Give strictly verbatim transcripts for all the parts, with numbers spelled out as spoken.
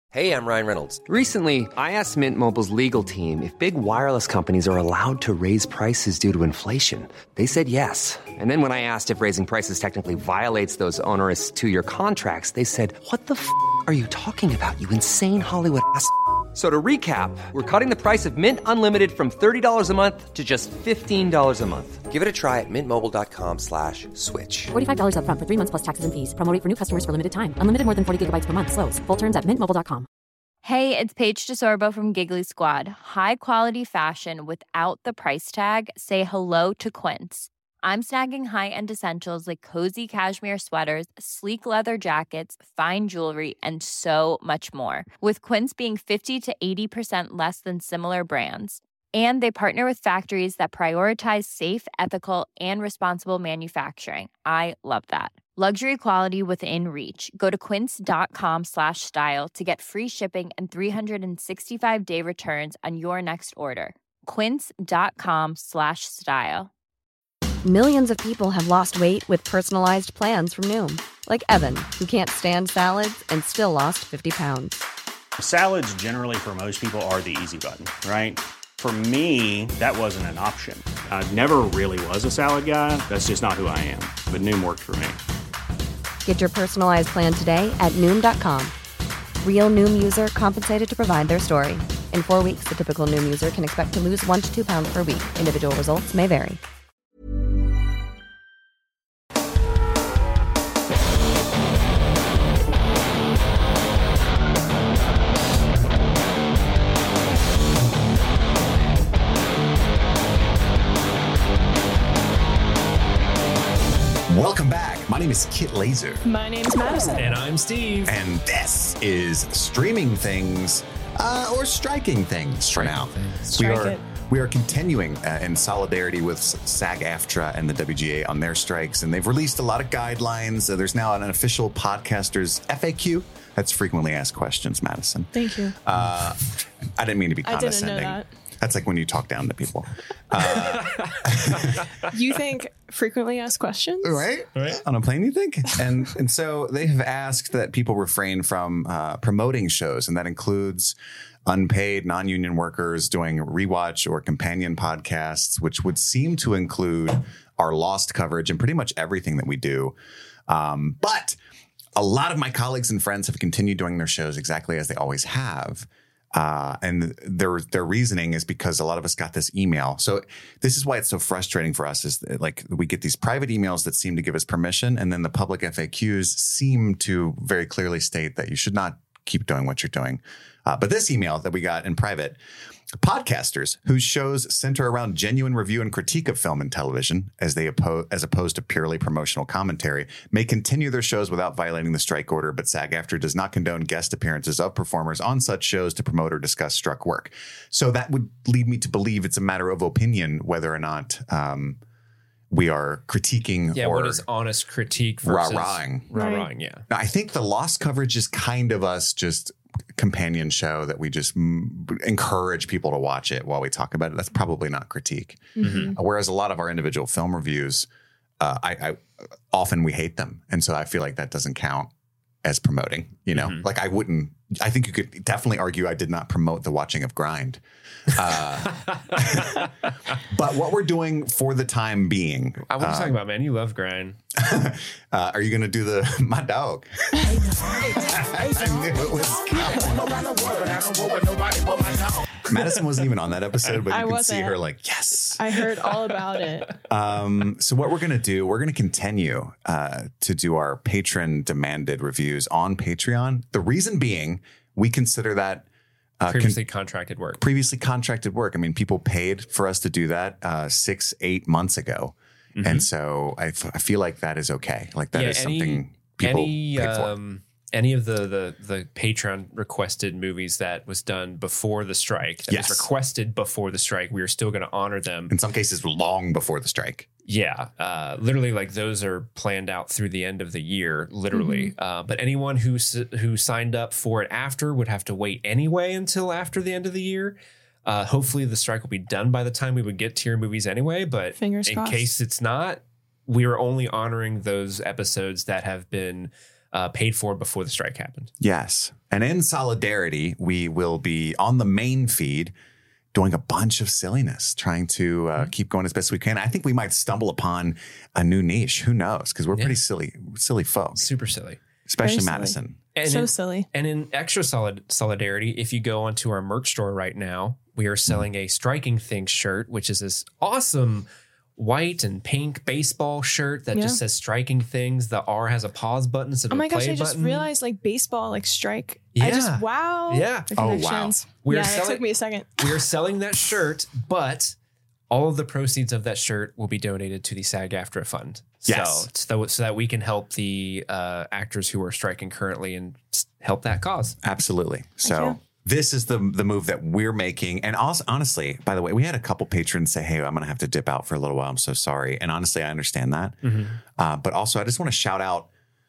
Hey, I'm Ryan Reynolds. Recently, I asked Mint Mobile's legal team if big wireless companies are allowed to raise prices due to inflation. They said yes. And then when I asked if raising prices technically violates those onerous two-year contracts, they said, what the f*** are you talking about, you insane Hollywood ass f- So to recap, we're cutting the price of Mint Unlimited from thirty dollars a month to just fifteen dollars a month. Give it a try at mintmobile.com slash switch. forty-five dollars up front for three months plus taxes and fees. Promo rate for new customers for limited time. Unlimited more than forty gigabytes per month. Slows full terms at mint mobile dot com. Hey, it's Paige DeSorbo from Giggly Squad. High quality fashion without the price tag. Say hello to Quince. I'm snagging high-end essentials like cozy cashmere sweaters, sleek leather jackets, fine jewelry, and so much more. With Quince being fifty to eighty percent less than similar brands. And they partner with factories that prioritize safe, ethical, and responsible manufacturing. I love that. Luxury quality within reach. Go to quince.com slash style to get free shipping and three sixty-five day returns on your next order. Quince.com slash style. Millions of people have lost weight with personalized plans from Noom. Like Evan, who can't stand salads and still lost fifty pounds. Salads generally for most people are the easy button, right? For me, that wasn't an option. I never really was a salad guy. That's just not who I am. But Noom worked for me. Get your personalized plan today at Noom dot com. Real Noom user compensated to provide their story. In four weeks, the typical Noom user can expect to lose one to two pounds per week. Individual results may vary. Welcome back. My name is Kit Laser. My name's Madison. And I'm Steve. And this is Streaming Things, uh, or Striking Things for now. Things. We Strike are it. we are continuing uh, in solidarity with SAG-AFTRA and the W G A on their strikes, and they've released a lot of guidelines. Uh, there's now an official podcaster's F A Q. That's frequently asked questions, Madison. Thank you. Uh, I didn't mean to be condescending. I didn't know that. That's like when you talk down to people. Uh, you think frequently asked questions? Right? right? On a plane, you think? And and so they have asked that people refrain from uh, promoting shows, and that includes unpaid non-union workers doing rewatch or companion podcasts, which would seem to include our Lost coverage and pretty much everything that we do. Um, but a lot of my colleagues and friends have continued doing their shows exactly as they always have. Uh, and their their reasoning is because a lot of us got this email. So this is why it's so frustrating for us is that, like, we get these private emails that seem to give us permission, and then the public F A Qs seem to very clearly state that you should not keep doing what you're doing. Uh, but this email that we got in private, podcasters whose shows center around genuine review and critique of film and television, as they oppo- as opposed to purely promotional commentary, may continue their shows without violating the strike order, but SAG-AFTRA does not condone guest appearances of performers on such shows to promote or discuss struck work. So that would lead me to believe it's a matter of opinion whether or not um, we are critiquing yeah, or what is honest critique versus rah-rahing. Rah-rahing, yeah. Now, I think the Lost coverage is kind of us just companion show that we just m- encourage people to watch it while we talk about it. That's probably not critique. Mm-hmm. Uh, whereas a lot of our individual film reviews, uh, I, I often we hate them. And so I feel like that doesn't count as promoting, you know, mm-hmm. like I wouldn't, I think you could definitely argue I did not promote the watching of Grind. Uh, but what we're doing for the time being. I was uh, talking about, man, you love Grind. uh, are you going to do the, my dog? I knew it was coming. Madison wasn't even on that episode, but you I can wasn't. see her like, yes. I heard all about it. Um, so what we're going to do, we're going to continue uh, to do our patron demanded reviews on Patreon. The reason being, we consider that uh, previously con- contracted work. Previously contracted work. I mean, people paid for us to do that uh, six, eight months ago. Mm-hmm. And so I, f- I feel like that is okay. Like that yeah, is any, something people any, paid for. Um, any of the, the the Patreon requested movies that was done before the strike, that yes. was requested before the strike, we are still going to honor them. In some cases, long before the strike. Yeah. Uh, literally, like, those are planned out through the end of the year, literally. Mm-hmm. Uh, but anyone who, who signed up for it after would have to wait anyway until after the end of the year. Uh, hopefully the strike will be done by the time we would get to your movies anyway. But Fingers in crossed. case it's not, we are only honoring those episodes that have been uh, paid for before the strike happened. Yes. And in solidarity, we will be on the main feed doing a bunch of silliness, trying to uh, keep going as best we can. I think we might stumble upon a new niche. Who knows? Because we're Yeah. pretty silly, silly folks, Super silly. especially Very silly. Madison. And So in, silly. And in extra solid solidarity, if you go onto our merch store right now, we are selling a Striking Things shirt, which is this awesome white and pink baseball shirt that Yeah. just says Striking Things. The R has a pause button instead Oh of my a play gosh, I just button. realized like baseball, like strike. I Yeah. just, wow. Yeah. The Oh, wow. connections. We're yeah, selling- it took me a second. We are selling that shirt, but all of the proceeds of that shirt will be donated to the SAG-AFTRA fund. Yes. So, so, so that we can help the uh, actors who are striking currently and s- help that cause. Absolutely. So you. this is the the move that we're making. And also, honestly, by the way, we had a couple patrons say, hey, I'm going to have to dip out for a little while. I'm so sorry. And honestly, I understand that. Uh, but also, I just want to shout out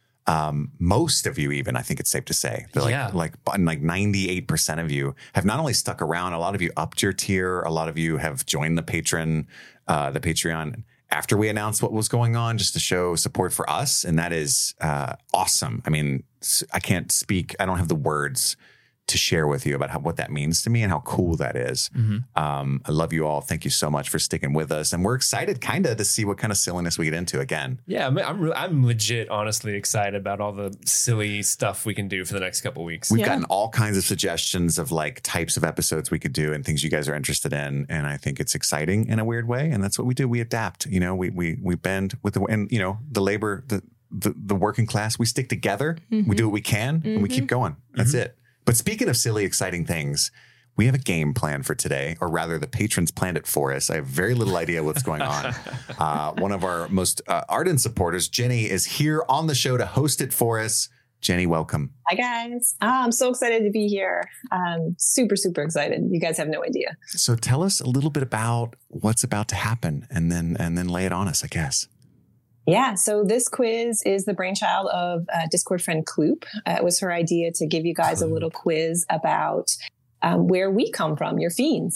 um, most of you, even, I think it's safe to say, that like, Yeah. like, like ninety-eight percent of you have not only stuck around, a lot of you upped your tier. A lot of you have joined the patron, uh, the Patreon after we announced what was going on, just to show support for us. And that is uh, awesome. I mean, s- I can't speak. I don't have the words to share with you about how, what that means to me and how cool that is. Um, I love you all. Thank you so much for sticking with us. And we're excited kind of to see what kind of silliness we get into again. Yeah, I'm I'm, re- I'm legit, honestly excited about all the silly stuff we can do for the next couple weeks. We've Yeah. gotten all kinds of suggestions of like types of episodes we could do and things you guys are interested in. And I think it's exciting in a weird way. And that's what we do. We adapt, you know, we, we, we bend with the, and you know, the labor, the, the, the working class, we stick together, we do what we can and we keep going. That's it. But speaking of silly, exciting things, we have a game plan for today, or rather the patrons planned it for us. I have very little idea what's going on. Uh, one of our most uh, ardent supporters, Jenny, is here on the show to host it for us. Jenny, welcome. Hi, guys. Oh, I'm so excited to be here. Um, super, super excited. You guys have no idea. So tell us a little bit about what's about to happen and then and then lay it on us, I guess. Yeah, so this quiz is the brainchild of uh, Discord friend Kloop. Uh, it was her idea to give you guys a little quiz about um, where we come from, your fiends,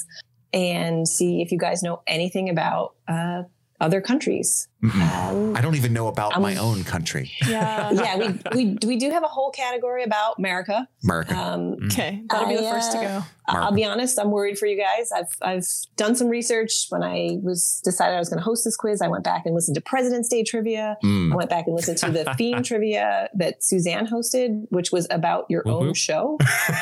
and see if you guys know anything about uh, other countries. Um, I don't even know about I'm- my own country, Yeah. yeah, we, we we do have a whole category about America. America. Um, Okay. That'll be the I, first to uh, go. I'll be honest, I'm worried for you guys. I've I've done some research. When I was decided I was going to host this quiz, I went back and listened to President's Day trivia. Mm. I went back and listened to the theme trivia that Suzanne hosted, which was about your Whoop, own whoop. show.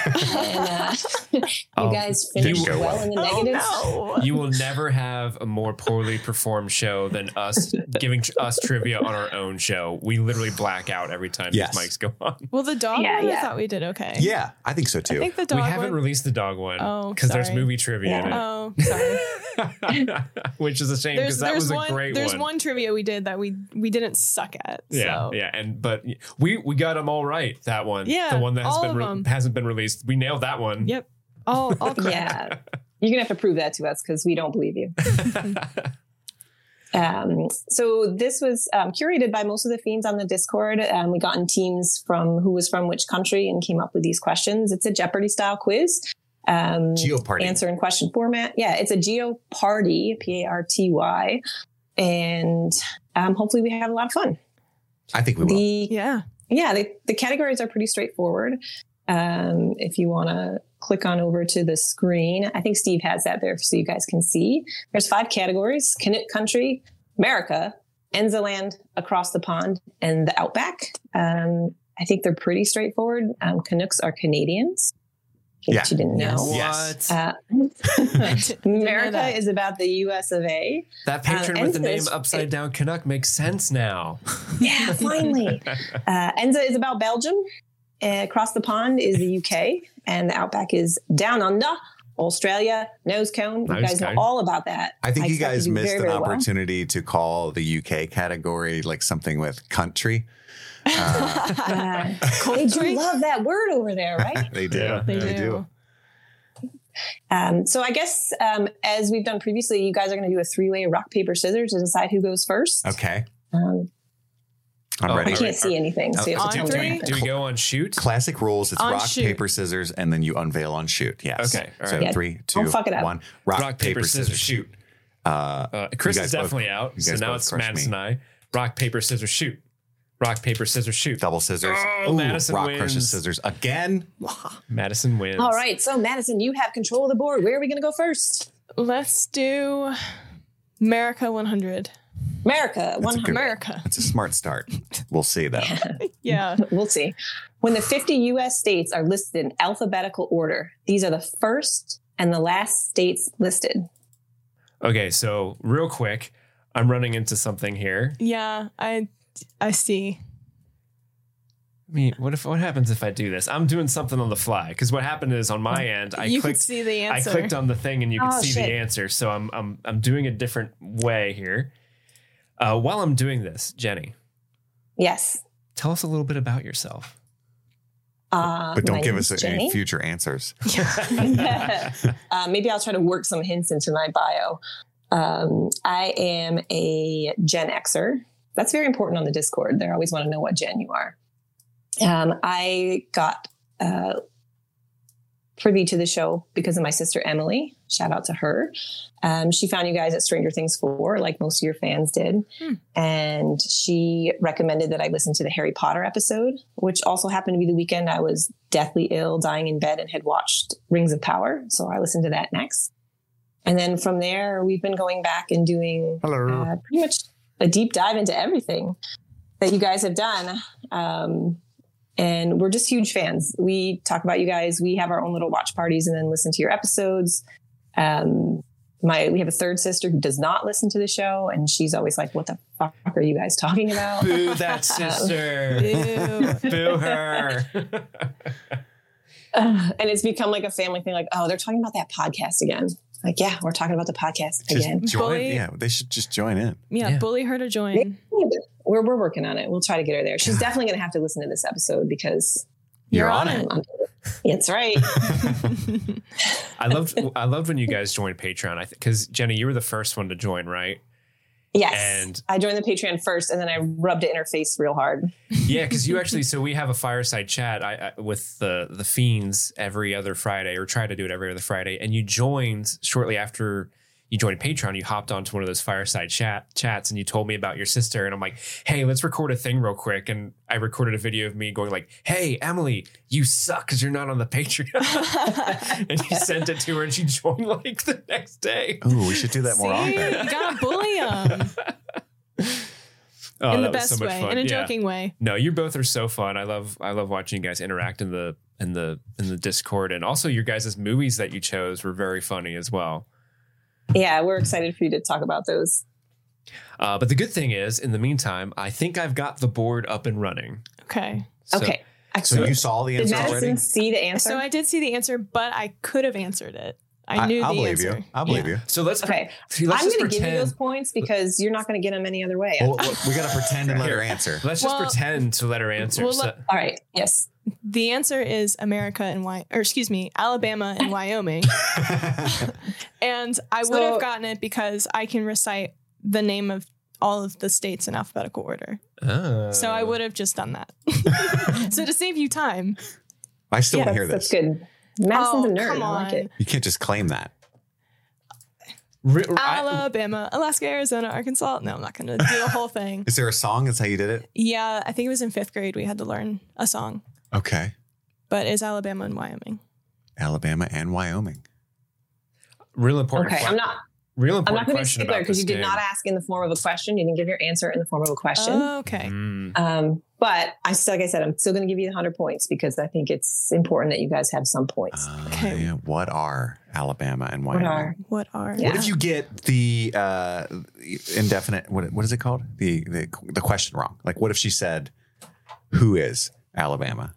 and uh, you Oh, guys didn't finished go well well. in the Oh, negatives. no. You will never have a more poorly performed show than us giving tr- us trivia on our own show. We literally black out every time Yes. these mics go on. Well, the dog Yeah, one, I yeah. thought we did okay. Yeah, I think so I too. think the dog We haven't one. released the dog one Oh, because there's sorry. movie trivia in it. Oh, sorry. Which is a shame There's because that there's was a one great there's one. one trivia we did that we we didn't suck at. Yeah, so. yeah, and but we we got them all right. That one, Yeah, the one that has all been of re- them. hasn't been released. We nailed that one. Yep. All all correct. Yeah, you're gonna have to prove that to us because we don't believe you. Um, so this was um, curated by most of the fiends on the Discord. Um, we got in teams from who was from which country and came up with these questions. It's a Jeopardy style quiz. Um, Geopardy. Answer in question format. Yeah, it's a Geopardy, P A R T Y. And um, hopefully we have a lot of fun. I think we will. The, Yeah. yeah, the, the categories are pretty straightforward. Um, if you want to click on over to the screen, I think Steve has that there so you guys can see. There's five categories: Canuck country, America, Enzaland, across the pond, and the Outback. Um, I think they're pretty straightforward. Um, Canucks are Canadians. In case Yeah. you didn't know. Yes. Uh, America that. is about the U S of A. That patron Um, with the Enza name is- Upside Down Canuck makes sense now. Yeah, finally. Uh, Enza is about Belgium. Uh, across the pond is the U K, and the Outback is down under Australia. Nose cone. You Nose guys cone. know all about that. I think you expect guys to do missed very, an very well. opportunity to call the U K category like something with country. Uh, Uh, they do love that word over there, right? they do. Yeah. They do. Um, so I guess um, as we've done previously, you guys are going to do a three-way rock paper scissors to decide who goes first. Okay. Um, I'm Oh, I ready. all can't right. see anything. So you have to On tell Do me. we, do we go on shoot? Classic rules. It's On rock, shoot. paper, scissors, and then you unveil on shoot. Yes. Okay, all So right. Yeah, three, don't two, fuck it up. one. Rock, Rock, paper, scissors, shoot. Uh, Uh, Chris You guys is both- definitely out, you so guys now both it's crushed Madison me. and I. Rock, paper, scissors, shoot. Rock, paper, scissors, shoot. Double scissors. Oh, Ooh, Madison rock wins. crushes scissors again. Madison wins. All right. So, Madison, you have control of the board. Where are we going to go first? Let's do America one hundred. America one hundred. America. That's a smart start. We'll see, though. Yeah. We'll see. When the fifty U S states are listed in alphabetical order, these are the first and the last states listed. Okay, so real quick, I'm running into something here. Yeah, I I see. I mean, what if what happens if I do this? I'm doing something on the fly because what happened is on my end, I You clicked. could see the I answer. clicked on the thing and you could Oh, see shit. the answer. So I'm I'm I'm doing a different way here. Uh, while I'm doing this, Jenny, Yes. tell us a little bit about yourself. Uh, But don't my give name's us Jenny. any future answers. uh, maybe I'll try to work some hints into my bio. Um, I am a Gen Xer. That's very important on the Discord. They always want to know what Gen you are. Um, I got uh, privy to the show because of my sister Emily. Shout out to her. Um, she found you guys at Stranger Things four, like most of your fans did. Hmm. And she recommended that I listen to the Harry Potter episode, which also happened to be the weekend I was deathly ill, dying in bed, and had watched Rings of Power. So I listened to that next. And then from there, we've been going back and doing uh, pretty much a deep dive into everything that you guys have done. Um, and we're just huge fans. We talk about you guys. We have our own little watch parties and then listen to your episodes. Um, my we have a third sister who does not listen to the show, and she's always like, "What the fuck are you guys talking about?" Boo that sister. Ew. Boo her. Uh, and it's become like a family thing. Like, oh, they're talking about that podcast again. Like, yeah, we're talking about the podcast Just again. join. Bully. Yeah, they should just join in. Yeah, Yeah. bully her to join. We're we're working on it. We'll try to get her there. She's definitely going to have to listen to this episode because You're, You're on on it. it. um, it's right. I loved I loved when you guys joined Patreon. I because Jenny, you were the first one to join, right? Yes. And- I joined the Patreon first, and then I rubbed it in her face real hard. Yeah, because you actually so we have a fireside chat I, I, with the the fiends every other Friday, or try to do it every other Friday. And you joined shortly after you joined Patreon. You hopped onto one of those fireside chat chats, and you told me about your sister. And I'm like, hey, let's record a thing real quick. And I recorded a video of me going like, hey, Emily, you suck because you're not on the Patreon. And you sent it to her, and she joined like the next day. Ooh, we should do that more See? often. You gotta bully them Oh, in the that was best so much way, fun. in a Yeah. joking way. No, you both are so fun. I love I love watching you guys interact in the in the in the Discord, and also your guys' movies that you chose were very funny as well. Yeah, we're excited for you to talk about those. Uh, but the good thing is, in the meantime, I think I've got the board up and running. Okay. So- Okay. So Excellent. you saw the Did answer Madison already? see the answer? So I did see the answer, but I could have answered it. I knew I'll the believe answer. you. I'll believe Yeah. you. So let's Okay. see, let's I'm just going to give you pretend. those points because you're not going to get them any other way. Well, we got to pretend and let her Here. answer. Let's just Well- pretend to let her answer. well, So- look- All right. Yes. The answer is America and Wy- or excuse me, Alabama and Wyoming. And I would So- have gotten it because I can recite the name of all of the states in alphabetical order. Oh. So I would have just done that. So to save you time. I still yeah, want to hear that's, this. that's good. Madison's Oh, a nerd. come I like on. it. You can't just claim that. Re- I- Alabama, Alaska, Arizona, Arkansas. No, I'm not going to do the whole thing. Is there a song? That's how you did it? Yeah, I think it was in fifth grade we had to learn a song, Okay. but it's Alabama and Wyoming. Alabama and Wyoming. real important. Okay. que- I'm not. Real I'm important not going to be question stickler about because this you did game. not ask in the form of a question. You didn't give your answer in the form of a question. Okay. Mm. Um, but I still, like I said, I'm still going to give you the hundred points because I think it's important that you guys have some points. Uh, Okay. yeah. What are Alabama and What Wyoming? are? What are Yeah. What if you get the uh, indefinite? What what is it called? The, the the question wrong. Like, what if she said, "Who is Alabama?"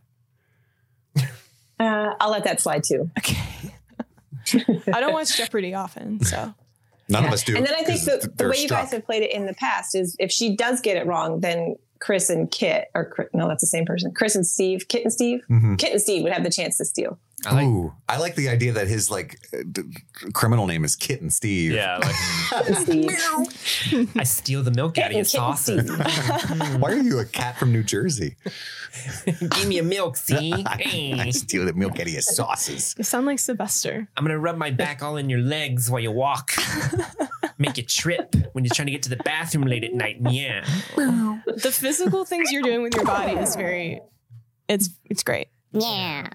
Uh, I'll let that slide too. Okay. I don't watch Jeopardy often, so None Yeah. of us do. And then I think 'cause the, th- the they're way you guys stuck. have played it in the past is if she does get it wrong, then Chris and Kit, or Chris- no, that's the same person. Chris and Steve, Kit and Steve, Mhm. Kit and Steve would have the chance to steal. I like, Ooh, I like the idea that his like uh, d- criminal name is Kitten Steve. yeah, like Kit and Steve. I steal the milk out of your Kit and sausage. Steve. Why are you a cat from New Jersey? Give me a milk, see? I Hey. steal the milk out of your sauces. you sound like Sylvester. I'm gonna rub my back all in your legs while you walk. make you trip when you're trying to get to the bathroom late at night. Yeah. The physical things you're doing with your body is very, it's it's great. Yeah.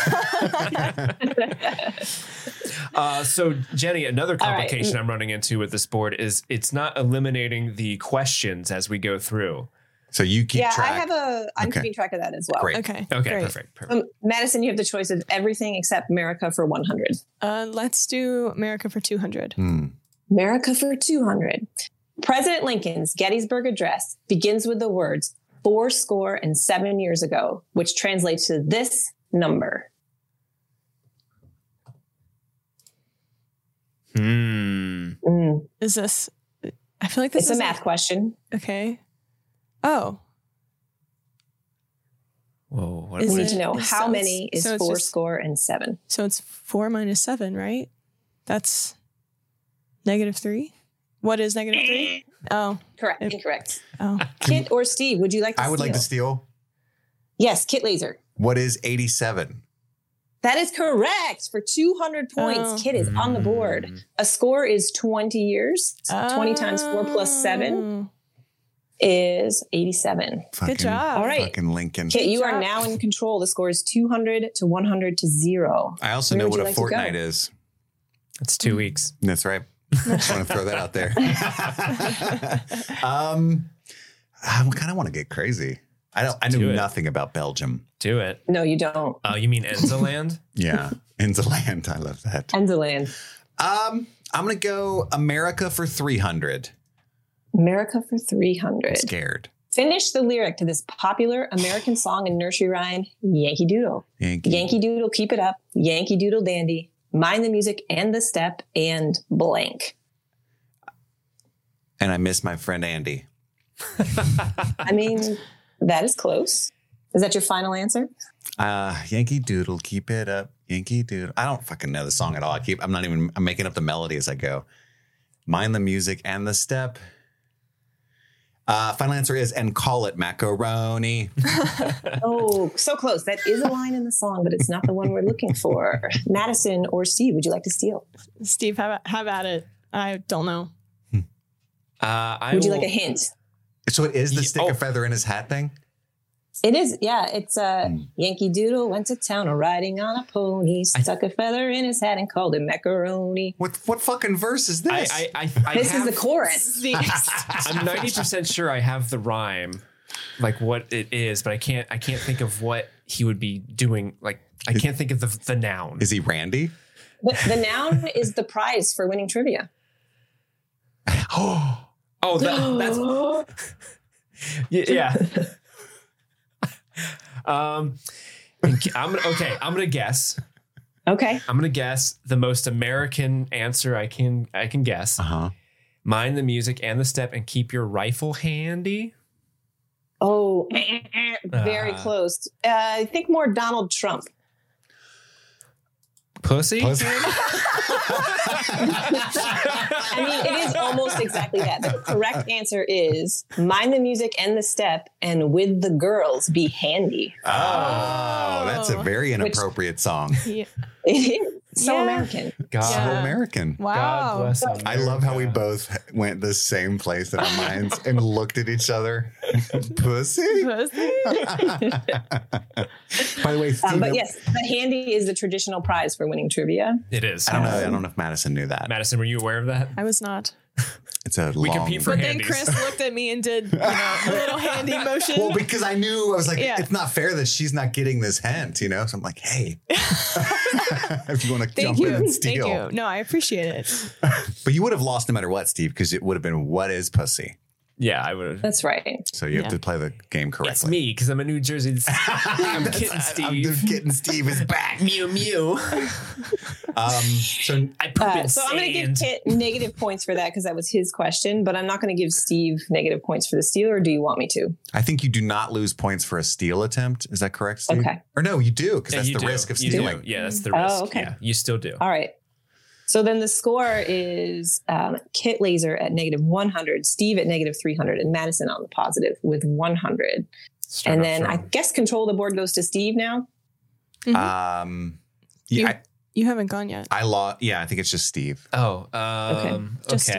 uh, so, Jenny, another complication right. I'm running into with this board is it's not eliminating the questions as we go through. So you keep yeah, track. I have a. I'm Okay. keeping track of that as well. Great. Okay. Okay, great. perfect. perfect. Um, Madison, you have the choice of everything except America for one hundred. Uh, let's do America for two hundred. Hmm. America for two hundred. President Lincoln's Gettysburg Address begins with the words four score and seven years ago, which translates to this number. Hmm. Mm. Is this, I feel like this It's a is math question. Okay. Oh. Whoa. What Is We it- need to know so how it's- many is so it's four just- score and seven. So it's four minus seven, right? That's negative three. What is negative three? Oh, Correct. It- Incorrect. oh. Kit or Steve, would you like to I would like to steal. Yes, Kit Laser. What is eighty-seven? That is correct for two hundred points. Oh. Kit is on the board. A score is twenty years. So twenty times four plus seven is eighty-seven. Fucking, job. All right. Fucking Lincoln. Kit, you are job. now in control. The score is two hundred to one hundred to zero. I also Where know would what you a like to go? fortnight is. It's two weeks. That's right. Just want to throw that out there. um, I kind of want to get crazy. I don't. I Do knew it. nothing about Belgium. Do it. No, you don't. Oh, you mean Enzaland? Yeah, in the land. I love that. Enzaland. Um, I'm gonna go America for three hundred. America for three hundred. Scared. Finish the lyric to this popular American song and nursery rhyme, Yankee Doodle. Yankee. Yankee Doodle, keep it up. Yankee Doodle dandy. Mind the music and the step and blank. And I miss my friend Andy. I mean, that is close. Is that your final answer? Uh, Yankee Doodle, keep it up. Yankee Doodle. I don't fucking know the song at all. I keep. I'm not even. I'm making up the melody as I go. Mind the music and the step. Uh, final answer is and call it macaroni. Oh, so close. That is a line in the song, but it's not the one we're looking for. Madison or Steve, would you like to steal? Steve, have, have at it. I don't know. Uh, I Would you will- like a hint? So it is the Ye- stick oh. a feather in his hat thing. It is, yeah. It's uh, Yankee Doodle went to town riding on a pony, stuck a feather in his hat and called it macaroni. What what fucking verse is I, this? I, I, I This have, is the chorus. I'm ninety percent sure I have the rhyme, like what it is, but I can't. I can't think of what he would be doing. Like I can't think of the the noun. is he Randy? The, the noun is the prize for winning trivia. Oh, Oh, that, that's yeah. yeah. um, I'm gonna, okay. I'm gonna guess. Okay. I'm gonna guess the most American answer I can. I can guess. uh huh. Mind the music and the step, and keep your rifle handy. Oh, very Ah. close. Uh, I think more Donald Trump. Pussy. I mean, it is almost exactly that. The correct answer is mind the music and the step, and with the girls be handy. Oh, that's a very inappropriate song. Yeah. It is so Yeah. American. God, So Yeah. American. Wow. God bless him. I love how we both went the same place in our minds and looked at each other. Pussy. Pussy? By the way, Steve, Um, but yes, but handy is the traditional prize for winning trivia. It is. I don't know. I don't know if Madison knew that. Madison, were you aware of that? I was not. It's a We long. compete for But then handies. Chris looked at me and did you know, a little handy motion. Well, because I knew I was like, Yeah. it's not fair that she's not getting this hint, you know. So I'm like, hey, if you want to Thank jump in you. and Thank steal, you. No, I appreciate it. but you would have lost no matter what, Steve, because it would have been what is pussy. Yeah, I would have. That's right. So you have Yeah. to play the game correctly. It's me because I'm a New Jersey. I'm kitten I'm Steve. just getting Steve is back. Mew mew. Um, so I poop Uh, in so I'm going to give sand. Kit negative points for that because that was his question, but I'm not going to give Steve negative points for the steal, or do you want me to? I think you do not lose points for a steal attempt. Is that correct, Steve? Okay. Or no, you do because Yeah, that's you the do. risk of You stealing. do. Yeah, that's the Oh, risk. okay. Yeah, you still do. All right. So then the score is um, Kit Laser at negative one hundred, Steve at negative three hundred, and Madison on the positive with one hundred. Start And off then I strong. guess control of the board goes to Steve now. Um, yeah, You- I, You haven't gone yet. I lost. Yeah, I think it's just Steve. Oh, um, Just okay.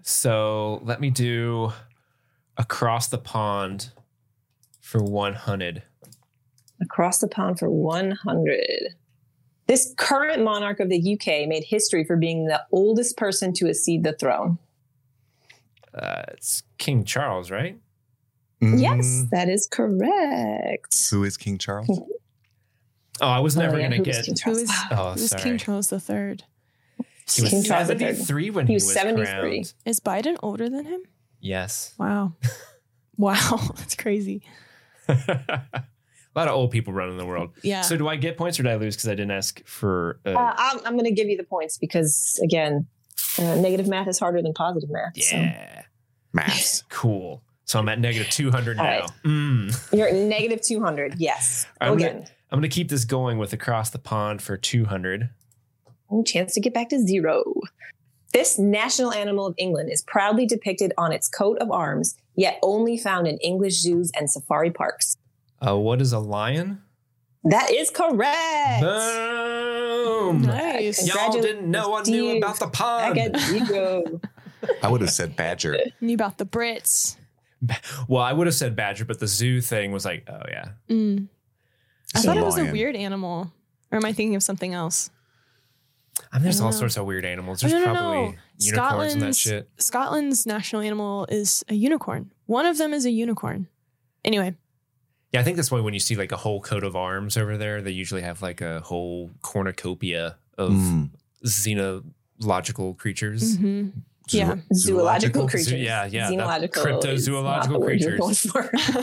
So let me do across the pond for one hundred. Across the pond for one hundred. This current monarch of the U K made history for being the oldest person to accede the throne. Uh, it's King Charles, right? Mm, Yes, that is correct. Who is King Charles? Oh, I was never Oh, yeah, going who to was get. King Who Charles? is, Oh, who is sorry. King Charles the Third? He was King Charles the Third. seventy-three when He he was was seventy-three. crowned. Is Biden older than him? Yes. Wow. Wow. That's crazy. A lot of old people running the world. Yeah. So do I get points or did I lose because I didn't ask for? Uh, Uh, I'm, I'm going to give you the points because, again, uh, negative math is harder than positive math. so. yeah. Maths. Cool. So I'm at negative two hundred All now. right. Mm. You're at negative two hundred. Yes. Go I'm again. gonna, I'm gonna keep this going with across the pond for two hundred. Ooh, chance to get back to zero. This national animal of England is proudly depicted on its coat of arms, yet only found in English zoos and safari parks. Uh, what is a lion? That is correct. Boom! Nice. Y'all didn't know I knew Steve. about the I pond. get zero. I would have said badger. Knew about the Brits. Well, I would have said badger, but the zoo thing was like, oh yeah. Mm. I So thought it was a lion. weird animal. Or am I thinking of something else? I mean, there's I all don't know. sorts of weird animals. Oh, There's no, no, probably no. unicorns and that Scotland's- shit. Scotland's national animal is a unicorn. One of them is a unicorn. Anyway. Yeah, I think that's why when you see like a whole coat of arms over there, they usually have like a whole cornucopia of Mm. xenological creatures. hmm Zoo- Yeah. Zoological zoological? creatures. Zoo- yeah, yeah, that- Xenological. is cryptozoological not the word you're creatures.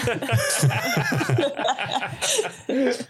going for.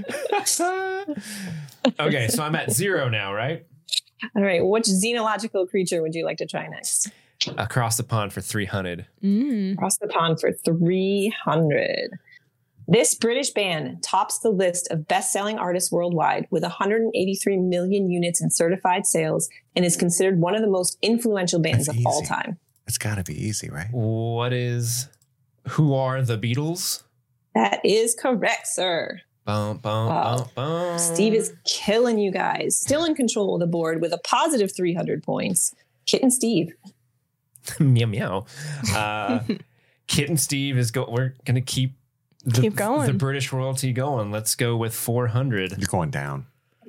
Okay, so I'm at zero now, right? All right. Which xenological creature would you like to try next? Across the pond for three hundred. Mm. Across the pond for three hundred. This British band tops the list of best-selling artists worldwide with one hundred eighty-three million units in certified sales and is considered one of the most influential bands That's of all easy. time. It's got to be easy, right? What is, who are the Beatles? That is correct, sir. Bum, bum, Wow. bum, bum. Steve is killing you guys. Still in control of the board with a positive three hundred points. Kitten Steve. meow meow. Uh, Kit and Steve is go. We're gonna keep the, Keep going. the British royalty going. Let's go with four hundred. You're going down.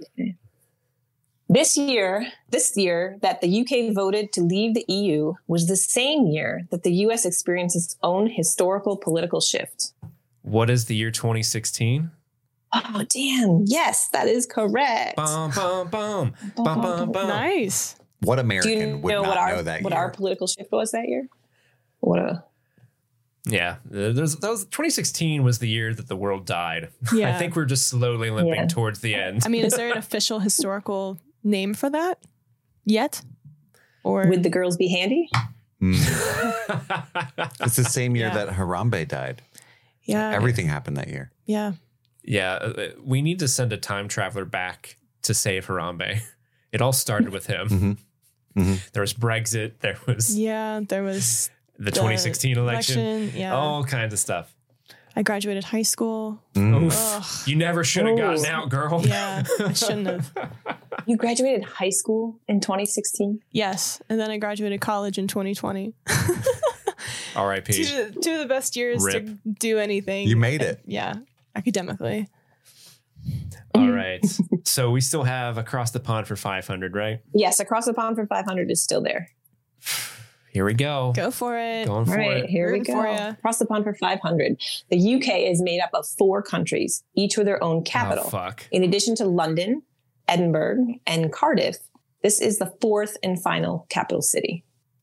This year, this year that the U K voted to leave the E U was the same year that the U S experienced its own historical political shift. What is the year twenty sixteen? Oh, damn. Yes, that is correct. Bum bum bum bum bum bum. Nice. What Do American you would know not what our know that what year? our political shift was that year? What a Yeah, there's, that was twenty sixteen was the year that the world died. Yeah. I think we're just slowly limping Yeah. towards the end. I mean, is there an official historical name for that yet? Or would the girls be handy? Mm. It's the same year Yeah. that Harambe died. yeah, Everything happened that year. yeah. Yeah, uh, we need to send a time traveler back to save Harambe. It all started with him. Mhm. Mhm. There was Brexit. There was Yeah, there was the twenty sixteen election. election, yeah. All kinds of stuff. I graduated high school. Mm. Oof. Ugh. You never should have Oh. gotten out, girl. Yeah, I shouldn't have. You graduated high school in twenty sixteen? Yes, and then I graduated college in twenty twenty. R I P. two, two of the best years Rip. to do anything. You made it. Yeah, academically. All right. So we still have across the pond for five hundred, right? Yes, across the pond for five hundred is still there. Here we go. Go for it. Going All for right, it. here we Rooting go. for ya. Across the pond for five hundred. The U K is made up of four countries, each with their own capital. Oh, fuck. In addition to London, Edinburgh, and Cardiff, this is the fourth and final capital city.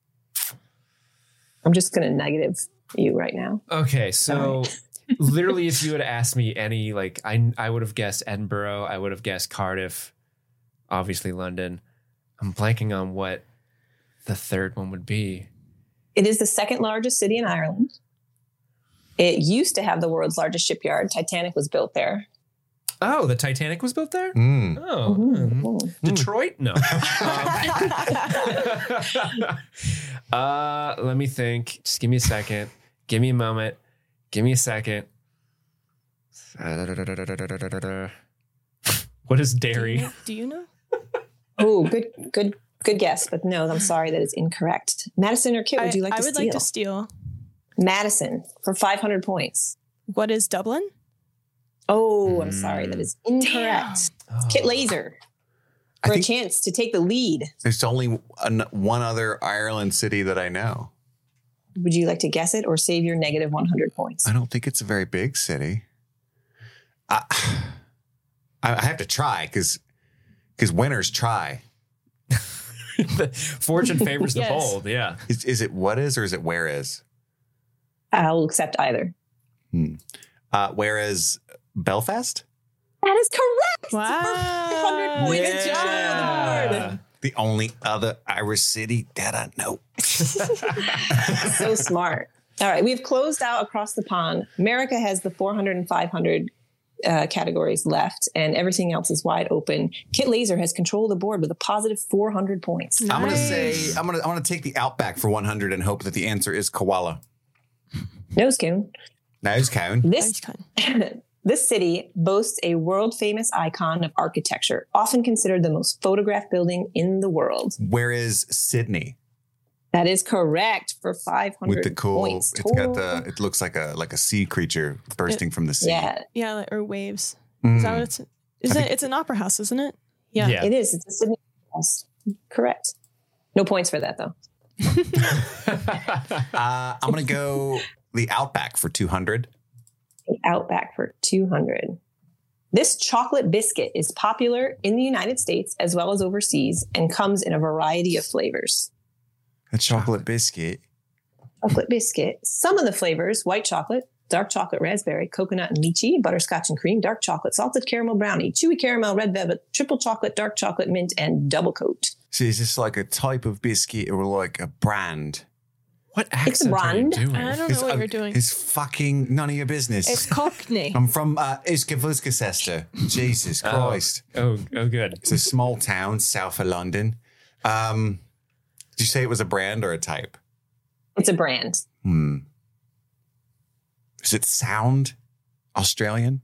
I'm just going to negative you right now. Okay, so literally, if you had asked me any, like, I I would have guessed Edinburgh. I would have guessed Cardiff. Obviously, London. I'm blanking on what the third one would be. It is the second largest city in Ireland. It used to have the world's largest shipyard. Titanic was built there. Oh, the Titanic was built there? Mm. Oh. Mhm. Detroit? No. Um, uh, let me think. Just give me a second. Give me a moment. Give me a second. What is Do you dairy? know? Do you know? Oh, good, good Good guess, but no, I'm sorry, that is incorrect. Madison or Kit, would you like I, to I would steal? like to steal. Madison for five hundred points. What is Dublin? Oh, I'm sorry, that is incorrect. Oh. Kit Laser I for a think chance to take the lead. there's only an, one other Ireland city that I know. Would you like to guess it or save your negative one hundred points? I don't think it's a very big city. I, I have to try because because winners try. Fortune favors the Yes. bold. Yeah. Is, is it what is or is it where is? I'll accept either. Hmm. Uh, whereas Belfast, That is correct. Wow. For five hundred points. Good job on the board. the only other Irish city that I know. So smart. All right, we've closed out across the pond. America has the four hundred and five hundred uh, categories left, and everything else is wide open. Kit Laser has control of the board with a positive four hundred points. Nice. I'm gonna say I'm gonna I'm gonna take the Outback for one hundred and hope that the answer is koala. Nose cone. Nose cone. This this city boasts a world-famous icon of architecture, often considered the most photographed building in the world. Where is Sydney? That is correct for five hundred With the cool, points. it's got the. It looks like a like a sea creature bursting from the sea. Yeah, Yeah, like- or waves. Mm. Is that what it's? Is I it? think- It's an opera house, isn't it? Yeah. Yeah. it is. It's a Sydney house. Correct. No points for that though. Uh, I'm gonna go the Outback for two hundred. The Outback for two hundred. This chocolate biscuit is popular in the United States as well as overseas and comes in a variety of flavors. A chocolate biscuit. Chocolate biscuit. Some of the flavors: white chocolate, dark chocolate raspberry, coconut and lychee, butterscotch and cream, dark chocolate, salted caramel brownie, chewy caramel, red velvet, triple chocolate, dark chocolate mint, and double coat. So is this like a type of biscuit or like a brand? What It's a accent are you brand. doing? I don't know what you're doing. It's fucking none of your business. It's Cockney. I'm from uh, Iskavuskasester. Jesus Oh. Christ. Oh, oh, good. It's a small town south of London. Um, did you say it was a brand or a type? It's a brand. Hmm. Does it sound Australian?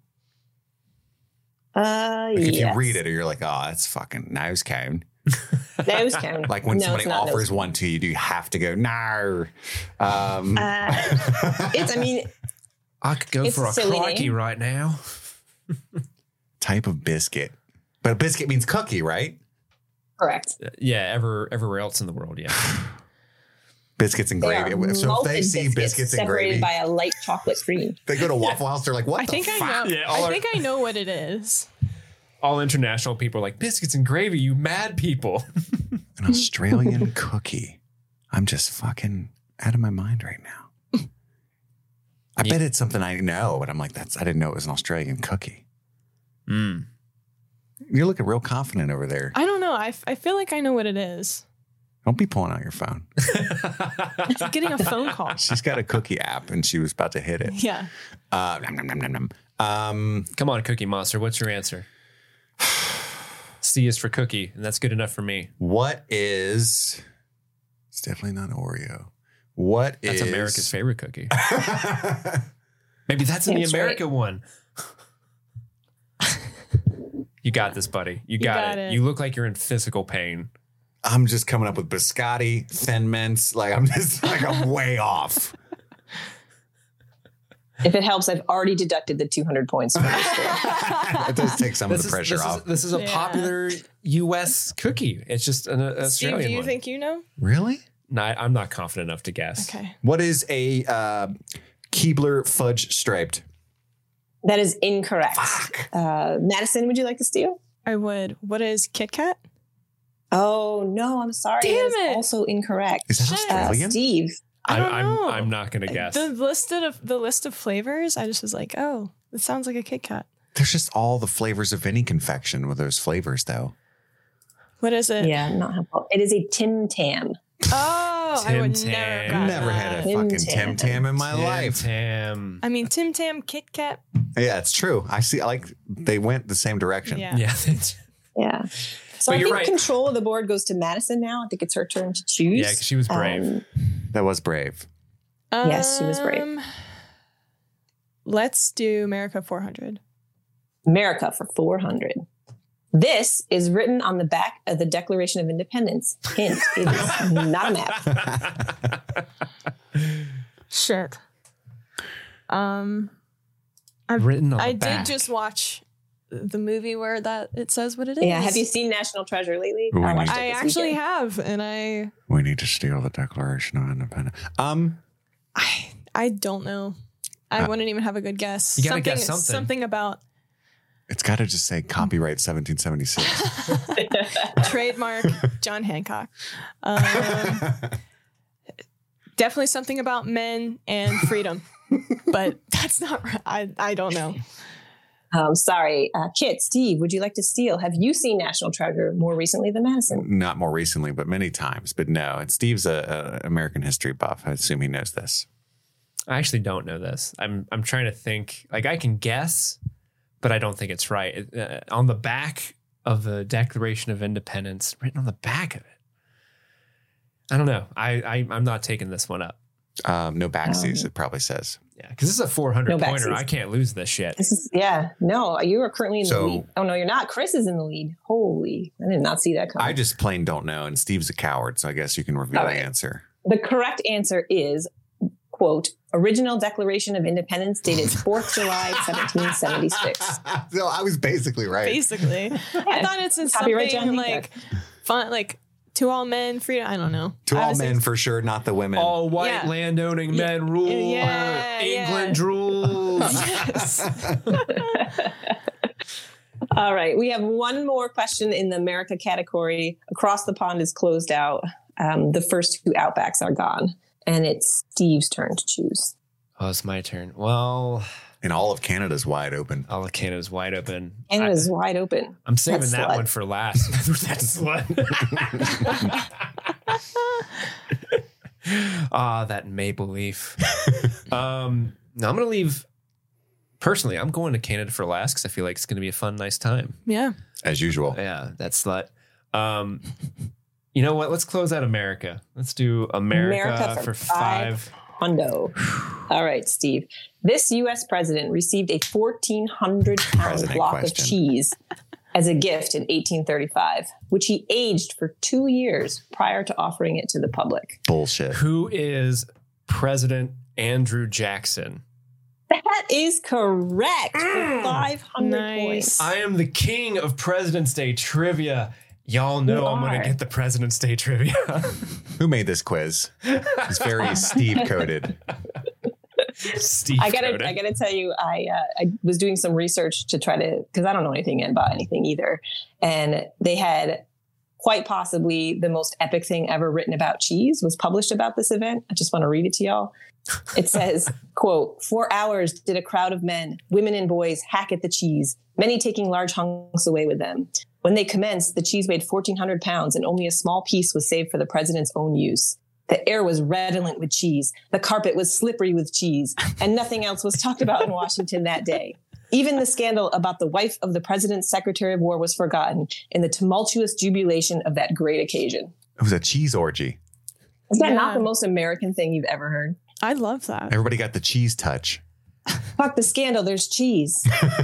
Uh, Like if yes. you read it, or you're like, oh, that's fucking nose cone. Nose cone. Like when No, somebody it's not offers nose cone. one to you, do you have to go, no? Um, Uh, it's, I mean, I could go It's for a a silly crikey name. right now. type of biscuit. But a biscuit means cookie, right? correct. Yeah, ever everywhere else in the world, yeah. Biscuits and They gravy. are So if they malted see biscuits and separated gravy, by a light chocolate cream. they go to Waffle House, they're like, what I the think I fuck? know. Yeah, all I our- think I know what it is. All international people are like, biscuits and gravy, you mad people. An Australian cookie. I'm just fucking out of my mind right now. I bet it's something I know, but I'm like, that's I didn't know it was an Australian cookie. Mm. You're looking real confident over there. I don't know. I, f- I feel like I know what it is. Don't be pulling out your phone. I'm getting a phone call. She's got a cookie app and she was about to hit it. Yeah. Uh, nom, nom, nom, nom, nom. Um, Come on, Cookie Monster. What's your answer? C is for cookie, and that's good enough for me. what is? It's definitely not Oreo. What That's is America's favorite cookie. Maybe that's in the That's America one. You got this, buddy. You got, got it. it. You look like you're in physical pain. I'm just coming up with biscotti, thin mints. Like I'm just like I'm way off. If it helps, I've already deducted the two hundred points from this score. It does take some of This the is, pressure this, off. is, this is a Yeah. popular U S cookie. It's just an uh, Steve, Australian do you one. think you know? Really? No, I- I'm not confident enough to guess. Okay. What is a uh, Keebler fudge striped? That is incorrect. Uh, Madison, would you like to steal? I would. What is Kit Kat? Oh, no, I'm sorry. Damn that is it. also incorrect. Is that Shit. Uh, Australian? Steve. I don't I'm, know. I'm not going to guess. The list of the list of flavors, I just was like, oh, it sounds like a Kit Kat. There's just all the flavors of any confection with those flavors, though. What is it? Yeah, not helpful. It is a Tim Tam. Oh, I would Tim never. Tam. have gotten Never had a that. Tim fucking Tam. Tim Tam in my Tim life. Tam. I mean, Tim Tam, Kit Kat. Yeah, it's true. I see. I like they went the same direction. Yeah. Yeah. Yeah. So But I you're think right. control of the board goes to Madison now. I think it's her turn to choose. Yeah, 'cause she was brave. Um, That was brave. Yes, she was brave. Um, Let's do America four hundred. America for four hundred. This is written on the back of the Declaration of Independence. Hint, it is not a map. Shit. Um, I've, Written on the I back. did just watch the movie where that it says what it is. Yeah, have you seen National Treasure lately? Ooh, I, watched I it I this actually weekend. have, and I, We need to steal the Declaration of Independence. Um, I, I don't know. I Uh, wouldn't even have a good guess. You gotta something, guess something. Something about it's got to just say copyright seventeen seventy-six. trademark John Hancock. Um, definitely something about men and freedom, but that's not right. I, I don't know. Um, sorry, uh, Kit, Steve, would you like to steal? Have you seen National Treasure more recently than Madison? Not more recently, but many times. But no, and Steve's a, a American history buff. I assume he knows this. I actually don't know this. I'm I'm trying to think. Like I can guess, but I don't think it's right. Uh, on the back of the Declaration of Independence, written on the back of it. I don't know. I, I I'm not taking this one up. Um, no backsies, Um, it probably says. Yeah, because this is a four hundred No pointer. backsies. I can't lose this shit. This is, yeah, no, you are currently in So- the lead. Oh, no, you're not. Chris is in the lead. Holy, I did not see that coming. I just plain don't know, and Steve's a coward, so I guess you can reveal All the right. answer. The correct answer is, quote, original Declaration of Independence dated fourth of July, seventeen seventy-six. So I was basically right. Basically, I thought it's in Copyright John something Hancock. like fun, like to all men, freedom. I don't know. To I all was men, ex- for sure, not the women. All white Yeah. landowning Yeah. men rule. Yeah, England yeah. rules. Yes. All right, we have one more question in the America category. Across the Pond is closed out. Um, the first two Outbacks are gone, and it's Steve's turn to choose. Oh, it's my turn. Well, And all of Canada's wide open. all of Canada's wide open. Canada's wide open. I'm saving That's that slut. one for last. That's slut. Ah, that maple leaf. um, no, I'm gonna leave. Personally, I'm going to Canada for last because I feel like it's gonna be a fun, nice time. Yeah. As usual. Yeah, that slut. Um, you know what? Let's close out America. Let's do America, America for, for five. five. Hundo. All right, Steve. This U S president received a fourteen hundred pound President block question. of cheese as a gift in eighteen thirty-five, which he aged for two years prior to offering it to the public. Bullshit. Who is President Andrew Jackson? That is correct. For five hundred Nice. points. I am the king of President's Day trivia. Y'all know You I'm going are. to get the President's Day trivia. Who made this quiz? It's very Steve coded. Steve I gotta, coded. I gotta tell you, I, uh, I was doing some research to try to, because I don't know anything about anything either, and they had quite possibly the most epic thing ever written about cheese was published about this event. I just want to read it to y'all. It says, "Quote: For hours did a crowd of men, women, and boys hack at the cheese, many taking large hunks away with them. When they commenced, the cheese weighed fourteen hundred pounds, and only a small piece was saved for the president's own use. The air was redolent with cheese. The carpet was slippery with cheese, and nothing else was talked about in Washington that day. Even the scandal about the wife of the president's secretary of war was forgotten in the tumultuous jubilation of that great occasion." It was a cheese orgy. Is that Yeah. not the most American thing you've ever heard? I love that. Everybody got the cheese touch. Fuck the scandal, there's cheese.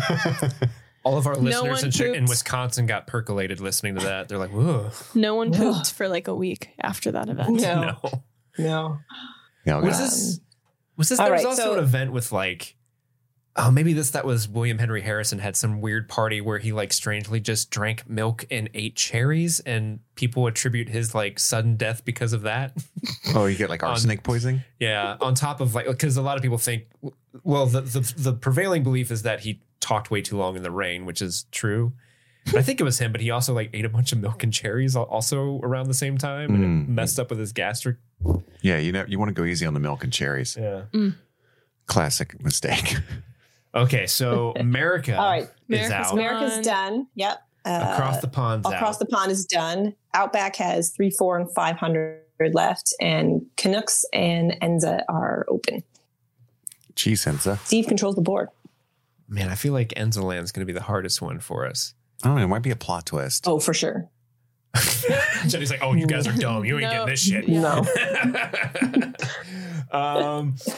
All of our No listeners one in, Chi- in poops. Wisconsin got percolated listening to that. They're like, whoa. No one pooped for like a week after that event. No. No. No. Yeah, Was okay. this, was this, all there was right, also so- an event with like, oh, maybe this, that was William Henry Harrison had some weird party where he like strangely just drank milk and ate cherries and people attribute his like sudden death because of that. Oh, you get like arsenic poisoning? Yeah, on top of like, because a lot of people think, well, the, the the prevailing belief is that he talked way too long in the rain, which is true. But I think it was him, but he also like ate a bunch of milk and cherries al- also around the same time, and Mm. it messed up with his gastric. Yeah, you know, you want to go easy on the milk and cherries. Yeah. Classic mistake. Okay, so America All right. is America's out. Amer- America's Done. done. Yep. Uh, Across the pond's Across out. the pond is done. Outback has three, four, and five hundred left, and Canucks and Enza are open. Cheese senza. Steve controls the board. Man, I feel like Enzoland's going to be the hardest one for us. I don't know. It might be a plot twist. Oh, for sure. Jenny's like, oh, you guys are dumb. You ain't No. getting this shit. No. um,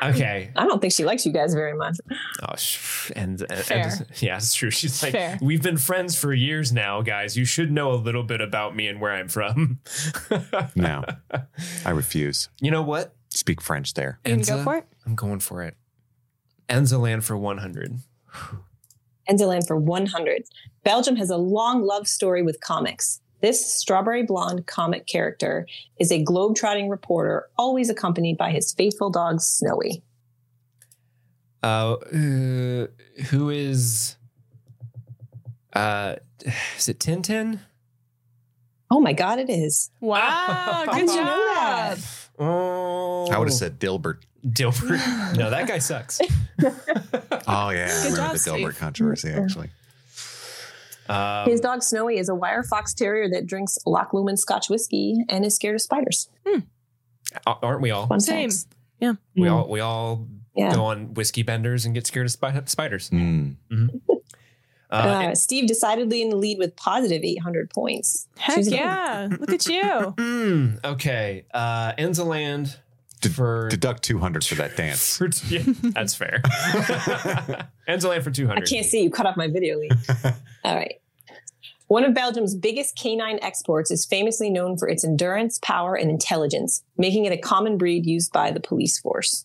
Okay. I don't think she likes you guys very much. Oh, sh- and, and, Fair. and yeah, it's true. She's like, Fair. we've been friends for years now, guys. You should know a little bit about me and where I'm from. No, I refuse. You know what? Speak French there. You gonna go for it? I'm going for it. Enzaland for one hundred. Enzaland for one hundred. Belgium has a long love story with comics. This strawberry blonde comic character is a globe-trotting reporter, always accompanied by his faithful dog, Snowy. Uh, uh, who is, uh, is it Tintin? Oh my God, it is. Wow, How good did you know job. Oh, I would have said Dilbert. Dilbert. No, that guy sucks. Oh, yeah. I remember job, the Dilbert Steve. controversy, actually. Um, His dog, Snowy, is a wire fox terrier that drinks Loch Lomond Scotch whiskey and is scared of spiders. aren't we all? Fun Same. facts. Yeah. We all we all Yeah. go on whiskey benders and get scared of spi- spiders. Mm. Uh, Uh, Steve decidedly in the lead with positive eight hundred points. Heck She's- yeah. Look at you. mm, okay, uh, Enzaland for Deduct two hundred for that dance. for yeah, that's fair. Enzaland for two I hundred. can't see. You cut off my video link. All right. One of Belgium's biggest canine exports is famously known for its endurance, power, and intelligence, making it a common breed used by the police force.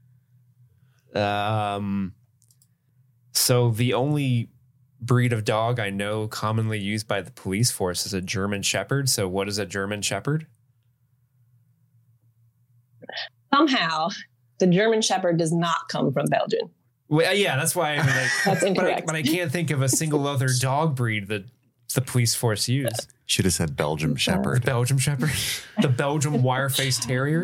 Um, so the only breed of dog I know commonly used by the police force is a German Shepherd. So what is a German Shepherd? Somehow, the German Shepherd does not come from Belgium. Well, yeah, that's why. I mean, like, That's but, I, incorrect. but I can't think of a single other dog breed that the police force use. Should have said Belgium The Shepherd. Belgium Shepherd, the Belgium wire-faced terrier.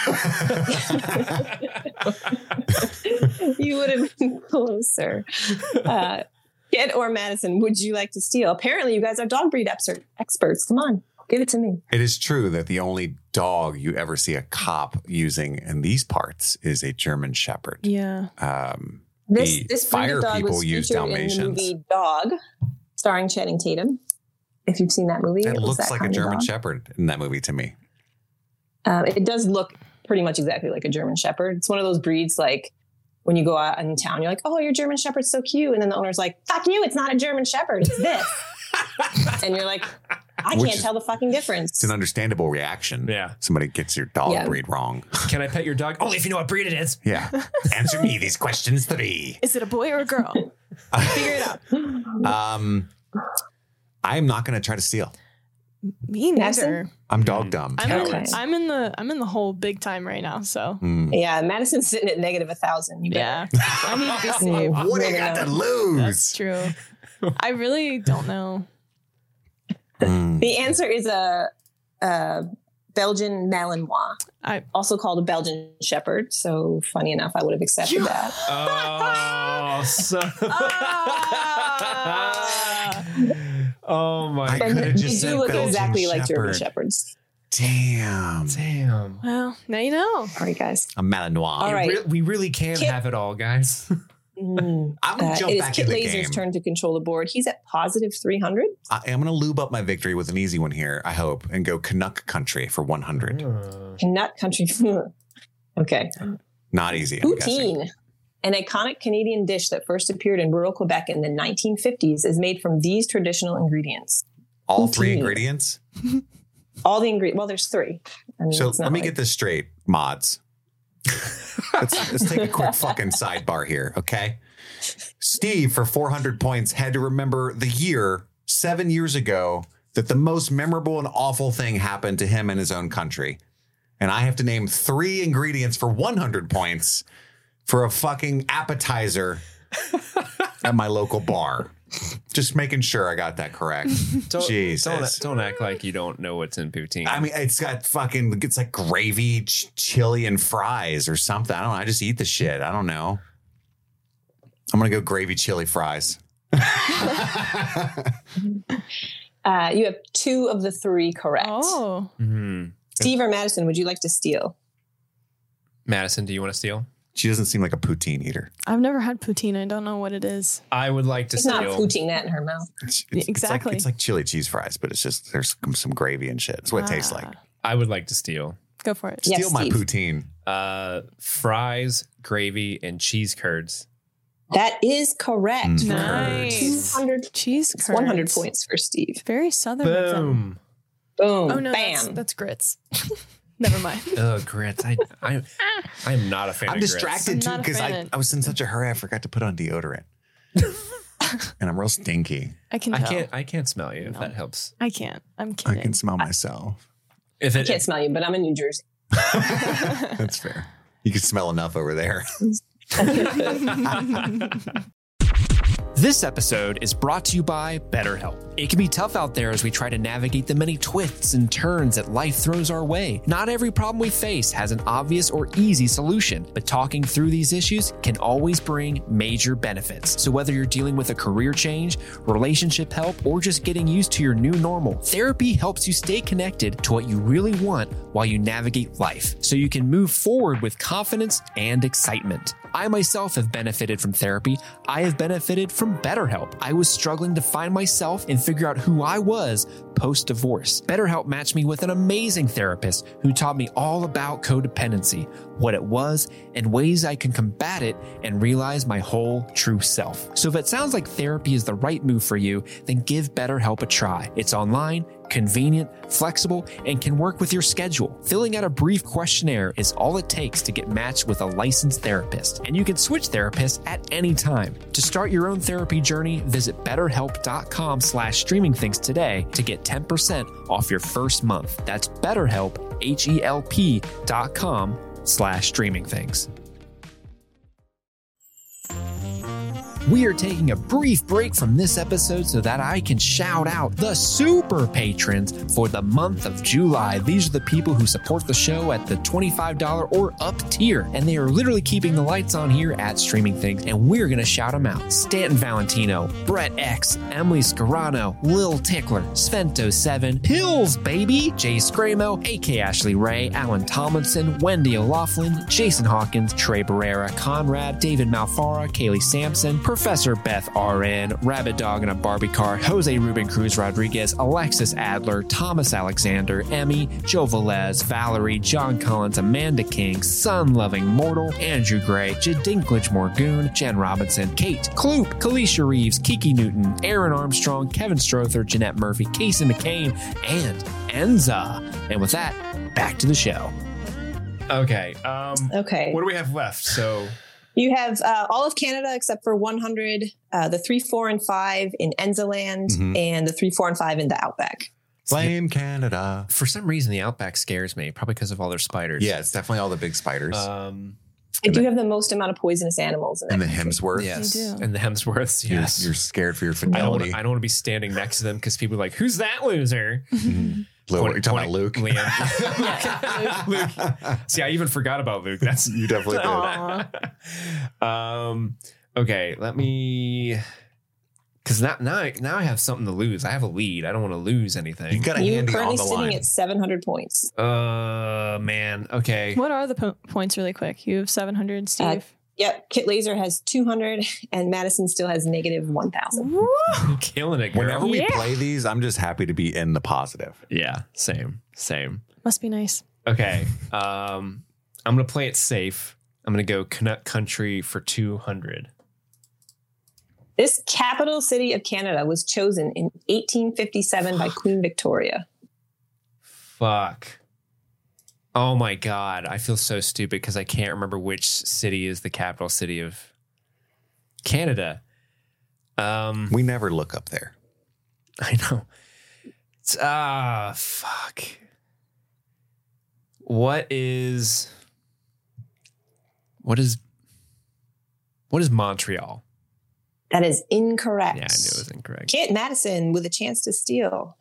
You would have been closer. Uh, Kit or Madison, would you like to steal? Apparently, you guys are dog breed expert, experts. Come on, give it to me. It is true that the only dog you ever see a cop using in these parts is a German Shepherd. Yeah. Um, This, the this breed fire of dog people was use featured in the Dalmatians. movie Dog, starring Channing Tatum. If you've seen that movie, It was looks that like a kind of German dog. Shepherd in that movie to me. Um, it does look pretty much exactly like a German Shepherd. It's one of those breeds like when you go out in town, you're like, oh, your German Shepherd's so cute. And then the owner's like, fuck you, it's not a German Shepherd, it's this. And you're like, I Which can't is- tell the fucking difference. It's an understandable reaction. Yeah. Somebody gets your dog Yeah. breed wrong. Can I pet your dog? Only if you know what breed it is. Yeah. Answer me these questions three. Is it a boy or a girl? Figure it out. Um, I'm not going to try to steal. Me Madison? neither. I'm dog dumb. I'm Okay. in, I'm in the I'm in the hole big time right now. So Mm. Yeah, Madison's sitting at negative a thousand. You yeah, better. I need to be safe. What do you got to lose? That's true. I really don't know. Mm. The answer is a, a Belgian Malinois, I also called a Belgian Shepherd. So funny enough, I would have accepted that. Oh, so. oh my I And could've they just do said look Belgian exactly like German Shepherd. Shepherds. Damn. Damn. well now you know. All right, guys. A Malinois. All right. We, re- we really can Kit- have it all, guys. Mm. I'm going Uh, to jump it is back Kit in the Laser's game. turn to control the board. He's at positive three hundred. I am going to lube up my victory with an easy one here, I hope, and go Canuck Country for one hundred. Nut country. Okay. Not easy, I'm guessing. Poutine, an iconic Canadian dish that first appeared in rural Quebec in the nineteen fifties, is made from these traditional ingredients. All three Poutine. ingredients? All the ingredients. Well, there's three. I mean, So it's not let me like- get this straight, mods. let's, let's take a quick fucking sidebar here, okay? Steve, for four hundred points, had to remember the year seven years ago that the most memorable and awful thing happened to him in his own country. And I have to name three ingredients for one hundred points for a fucking appetizer at my local bar. Just making sure I got that correct. Don't, Jesus. Don't, don't act like you don't know what's in poutine. I mean, it's got fucking, it's like gravy, ch- chili, and fries or something. I don't know. I just eat the shit. I don't know. I'm going to go gravy, chili, fries. Uh, you have two of the three correct. Oh, Mhm. Steve or Madison, would you like to steal? Madison, do you want to steal? She doesn't seem like a poutine eater. I've never had poutine. I don't know what it is. I would like to It's steal. not putting that in her mouth. It's, it's, Exactly. It's like, it's like chili cheese fries, but it's just, there's some, some gravy and shit. That's what it tastes Ah. like. I would like to steal. Go for it. Yes, Steal my Steve. poutine. Uh, fries, gravy, and cheese curds. That is correct. Mm. Nice. two hundred Cheese It's curds. one hundred points for Steve. Very southern of them. Boom. Boom. Oh no, that's, Bam. that's grits. Never mind. Oh, grits. I, I, I am not a fan I'm of grits. distracted too I'm not a because I, fan. I was in such a hurry. I forgot to put on deodorant. And I'm real stinky. I can I tell. can't. I can't smell you. If that helps. I can't. I'm I kidding. can smell myself. If I it, can't smell you, but I'm in New Jersey. That's fair. You can smell enough over there. This episode is brought to you by BetterHelp. It can be tough out there as we try to navigate the many twists and turns that life throws our way. Not every problem we face has an obvious or easy solution, but talking through these issues can always bring major benefits. So whether you're dealing with a career change, relationship help, or just getting used to your new normal, therapy helps you stay connected to what you really want while you navigate life, so you can move forward with confidence and excitement. I myself have benefited from therapy. I have benefited from BetterHelp. I was struggling to find myself and figure out who I was post-divorce. BetterHelp matched me with an amazing therapist who taught me all about codependency, what it was, and ways I can combat it and realize my whole true self. So if it sounds like therapy is the right move for you, then give BetterHelp a try. It's online, convenient, flexible, and can work with your schedule. Filling out a brief questionnaire is all it takes to get matched with a licensed therapist, and you can switch therapists at any time. To start your own therapy journey, visit betterhelp.com slash streaming things today to get ten percent off your first month. That's betterhelp, H-E-L-P dot com slash streaming things. We are taking a brief break from this episode so that I can shout out the super patrons for the month of July. These are the people who support the show at the twenty-five dollars or up tier, and they are literally keeping the lights on here at Streaming Things, and we're going to shout them out. Stanton Valentino, Brett X, Emily Scarano, Lil Tickler, Svento seven, Pills Baby, Jay Scramo, A K Ashley Ray, Alan Tomlinson, Wendy O'Laughlin, Jason Hawkins, Trey Barrera, Conrad, David Malfara, Kaylee Sampson, Professor Beth R N, Rabbit Dog in a Barbie Car, Jose Ruben Cruz Rodriguez, Alexis Adler, Thomas Alexander, Emmy, Joe Velez, Valerie, John Collins, Amanda King, Sun Loving Mortal, Andrew Gray, J Dinklage Morgoon, Jen Robinson, Kate, Kloop, Kalisha Reeves, Kiki Newton, Aaron Armstrong, Kevin Strother, Jeanette Murphy, Casey McCain, and Enza. And with that, back to the show. Okay. Um, Okay. What do we have left? So You have uh, all of Canada except for one hundred, uh, the three, four, and five in Enzaland, Mhm. and the three, four, and five in the Outback. Blame Canada. for some reason, the Outback scares me, probably because of all their spiders. Yeah, it's definitely all the big spiders. Um, They do have the most amount of poisonous animals in and the that country. Hemsworth. yes. They do. And the Hemsworths. You're, Yes. you're scared for your I don't, fidelity. wanna, I don't want to be standing next to them because people are like, who's that loser? Mhm. Blue, Point- you're talking about Luke? point- Liam. Luke. See, I even forgot about Luke. That's You definitely did. Aw. um. Okay, let me. Because now, now, I, now I have something to lose. I have a lead. I don't want to lose anything. You got a You're handy on currently the sitting line. at seven hundred points. Uh, man. Okay. What are the po- points really quick? You have seven hundred, Steve. Uh, Yep, Kit Laser has two hundred, and Madison still has negative one thousand. Killing it, girl. Whenever we Yeah. play these, I'm just happy to be in the positive. Yeah. Same. Same. Must be nice. Okay. Um, I'm gonna play it safe. I'm gonna go Canuck Country for two hundred. This capital city of Canada was chosen in eighteen fifty-seven by Queen Victoria. Fuck. Oh my god, I feel so stupid because I can't remember which city is the capital city of Canada. Um, We never look up there. I know. It's, ah, fuck. What is? What is? What is Montreal? That is incorrect. Yeah, I knew it was incorrect. Kit Madison with a chance to steal.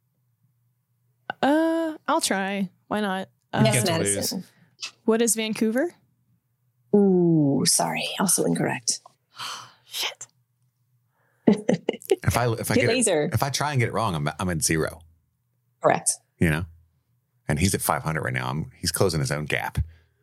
Uh, I'll try. Why not? Uh, Yes, get to Madison. what is Vancouver? Ooh, sorry. Also incorrect. Shit. If I if I Kit get it, Laser. if I try and get it wrong, I'm I'm at zero. Correct. You know, and he's at five hundred right now. I'm he's closing his own gap.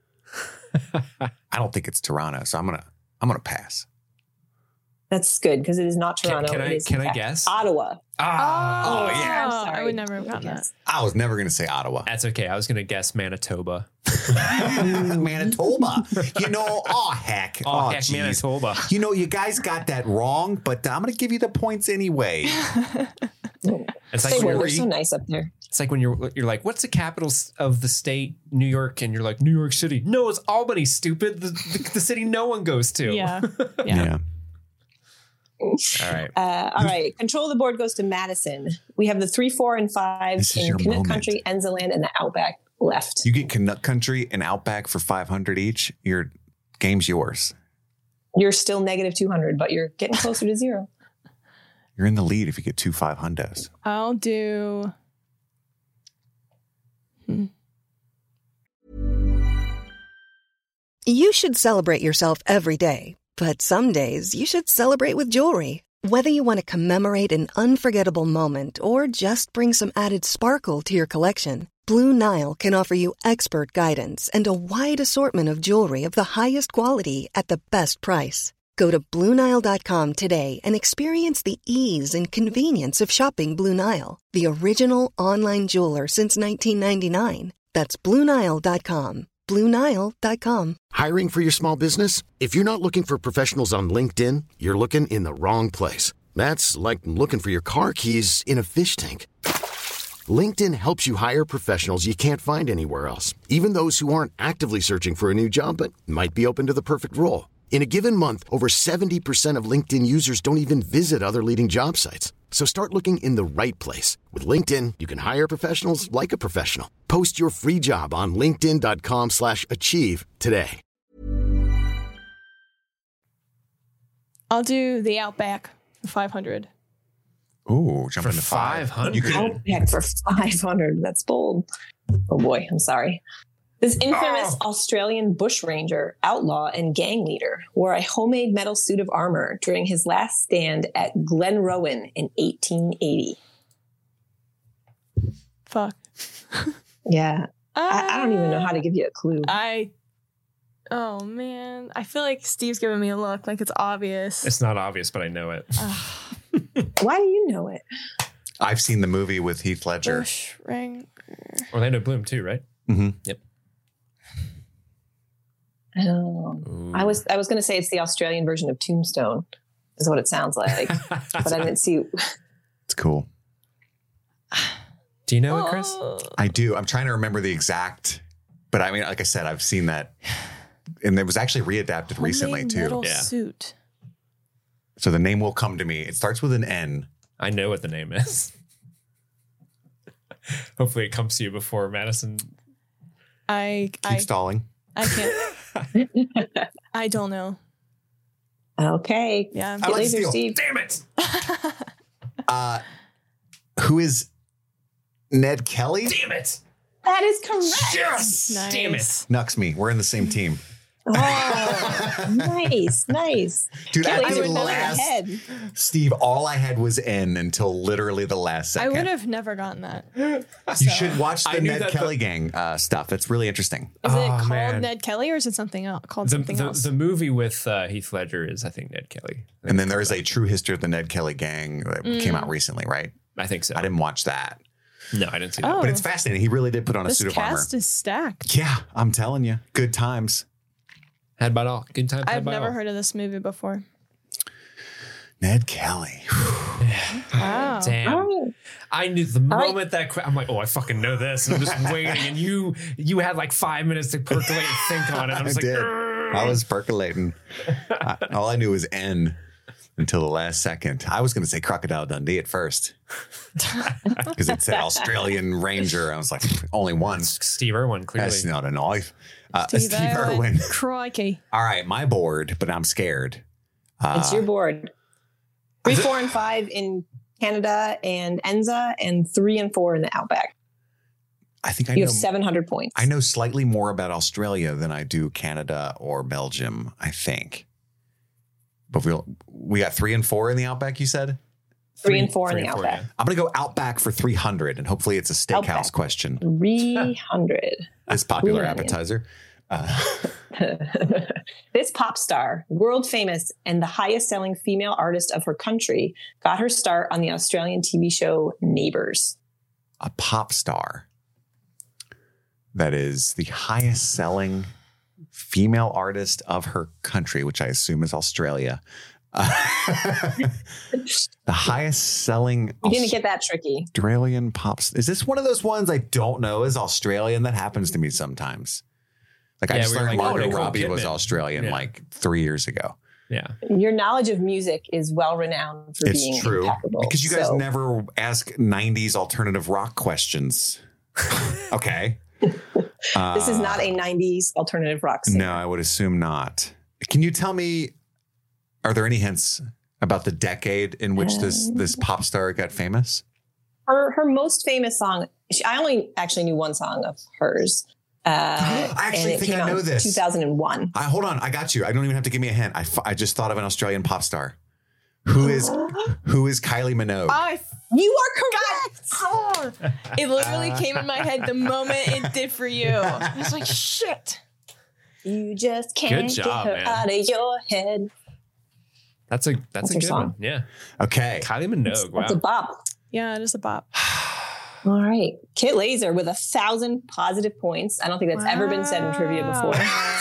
I don't think it's Toronto, so I'm gonna I'm gonna pass. That's good because it is not Can- Toronto. can I- It is, in can I fact, guess? Ottawa. Ah, Oh, yeah. I'm I sorry. would never have gotten Yes. that. I was never gonna say Ottawa. that's okay. I was gonna guess Manitoba. Manitoba. You know, oh, heck. Oh, Oh, heck, geez. Manitoba. You know, you guys got that wrong, but I'm going to give you the points anyway. It's They like, were. when They're you're, so nice up there. it's like when you're you're like, what's the capital s- of the state, New York? And you're like, New York City. No, it's Albany, stupid. The, the, the city no one goes to. Yeah. Yeah. Yeah. All right. Uh, all right. Control of the board goes to Madison. We have the three, four, and five This is in your Canuck moment. Country, Enzaland, and the Outback left. You get Canuck Country and Outback for five hundred each. Your game's yours. You're still negative two hundred, but you're getting closer to zero. You're in the lead if you get two five hundos. I'll do. Hmm. You should celebrate yourself every day, but some days you should celebrate with jewelry. Whether you want to commemorate an unforgettable moment or just bring some added sparkle to your collection, Blue Nile can offer you expert guidance and a wide assortment of jewelry of the highest quality at the best price. Go to Blue Nile dot com today and experience the ease and convenience of shopping Blue Nile, the original online jeweler since nineteen ninety-nine. That's Blue Nile dot com. Blue Nile dot com. Hiring for your small business? If you're not looking for professionals on LinkedIn, you're looking in the wrong place. That's like looking for your car keys in a fish tank. LinkedIn helps you hire professionals you can't find anywhere else, even those who aren't actively searching for a new job but might be open to the perfect role. In a given month, over seventy percent of LinkedIn users don't even visit other leading job sites. So start looking in the right place. With LinkedIn, you can hire professionals like a professional. Post your free job on linkedin dot com slash achieve today. I'll do the Outback, the five hundred. Ooh, jump For into five. five hundred. You could, Outback for five hundred. That's bold. Oh boy, I'm sorry. This infamous Oh. Australian bushranger, outlaw, and gang leader wore a homemade metal suit of armor during his last stand at Glenrowan in eighteen eighty. Fuck. Yeah. I, I don't even know how to give you a clue. I. Oh man, I feel like Steve's giving me a look, like it's obvious. It's not obvious, but I know it. Why do you know it? I've seen the movie with Heath Ledger. Bushranger. Orlando Bloom too, right? Mm-hmm. Yep. Oh, Ooh. I was I was going to say it's the Australian version of Tombstone, is what it sounds like, but I didn't see. It's cool. Do you know it, Chris? Oh. I do. I'm trying to remember the exact, but I mean, like I said, I've seen that, and it was actually readapted recently Homemade too. Metal Yeah. suit. So the name will come to me. It starts with an N. I know what the name is. Hopefully, it comes to you before Madison. I Keep I stalling. I can't. I don't know. Okay. Yeah. I like Laser steel. Steve. Damn it! Uh, who is Ned Kelly? Damn it! That is correct. Yes! Nice. Damn it! Nux me. We're in the same team. Oh, nice, nice. Dude, Can't I wait to did know last. ahead. Steve, all I had was N until literally the last I second. would have never gotten that. You should watch I the knew Ned that Kelly the- gang uh, stuff. That's really interesting. Is it Oh, called man. Ned Kelly or is it something else? Called The, something the, else? the movie with uh, Heath Ledger is, I think, Ned Kelly. I think And then it's there is called a true history of the Ned Kelly gang that came out recently, right? that. I think so. I didn't watch that, No, I didn't see that. Oh. but it's fascinating. He really did put on a this suit of armor. cast is stacked. Yeah, I'm telling you, good times. Had by all. Good time. I've never heard of this movie before. Ned Kelly. Wow. Damn. Oh, I knew the right. moment that que- I'm like, oh, I fucking know this. And I'm just waiting. And you you had like five minutes to percolate and think on it. I was I like, did. "Grr." I was percolating. I, all I knew was N until the last second. I was going to say Crocodile Dundee at first because it said Australian Ranger. I was like, only one. Steve Irwin, clearly. That's not a knife. Uh, Steve Steve Irwin. Irwin. Crikey. All right, my board, but I'm scared. Uh, it's your board. Three, four, and five in Canada and Enza, and three and four in the Outback. I think I You know. have seven hundred points. I know slightly more about Australia than I do Canada or Belgium. I think, but we we got three and four in the Outback. You said Three, and four three in the and four, Outback. I'm going to go Outback for three hundred, and hopefully it's a steakhouse Outback. question. Three hundred. This popular Yeah. appetizer. Uh, This pop star, world famous and the highest selling female artist of her country, got her start on the Australian T V show Neighbours. a pop star. that is the highest selling female artist of her country, which I assume is Australia. Uh, the highest selling. You didn't get that tricky. Australian pops. Is this one of those ones I don't know is Australian? That happens to me sometimes. Like Yeah, I just we were learned like, oh, Margot Nicole Robbie was Kidman. Australian Yeah. like three years ago. Yeah. Your knowledge of music is well renowned for being It's true. impeccable. Because you guys So- never ask nineties alternative rock questions. Okay. Uh, This is not a nineties alternative rock singer. No, I would assume not. Can you tell me, are there any hints about the decade in which this this pop star got famous? Her her most famous song. She, I only actually knew one song of hers. Uh, I actually and it think came I out know in this. two thousand one. I, hold on, I got you. I don't even have to give me a hint. I, f- I just thought of an Australian pop star. Who is who is Kylie Minogue? I You are correct. God, it literally came in my head the moment it did for you. I was like, shit. You just can't Good job, get her man. out of your head. That's a that's, That's a her good song. one. Yeah. Okay. Kylie Minogue. That's a Wow. bop. Yeah, it is a bop. All right. Kit Laser with a thousand positive points. I don't think that's ever been said in trivia before.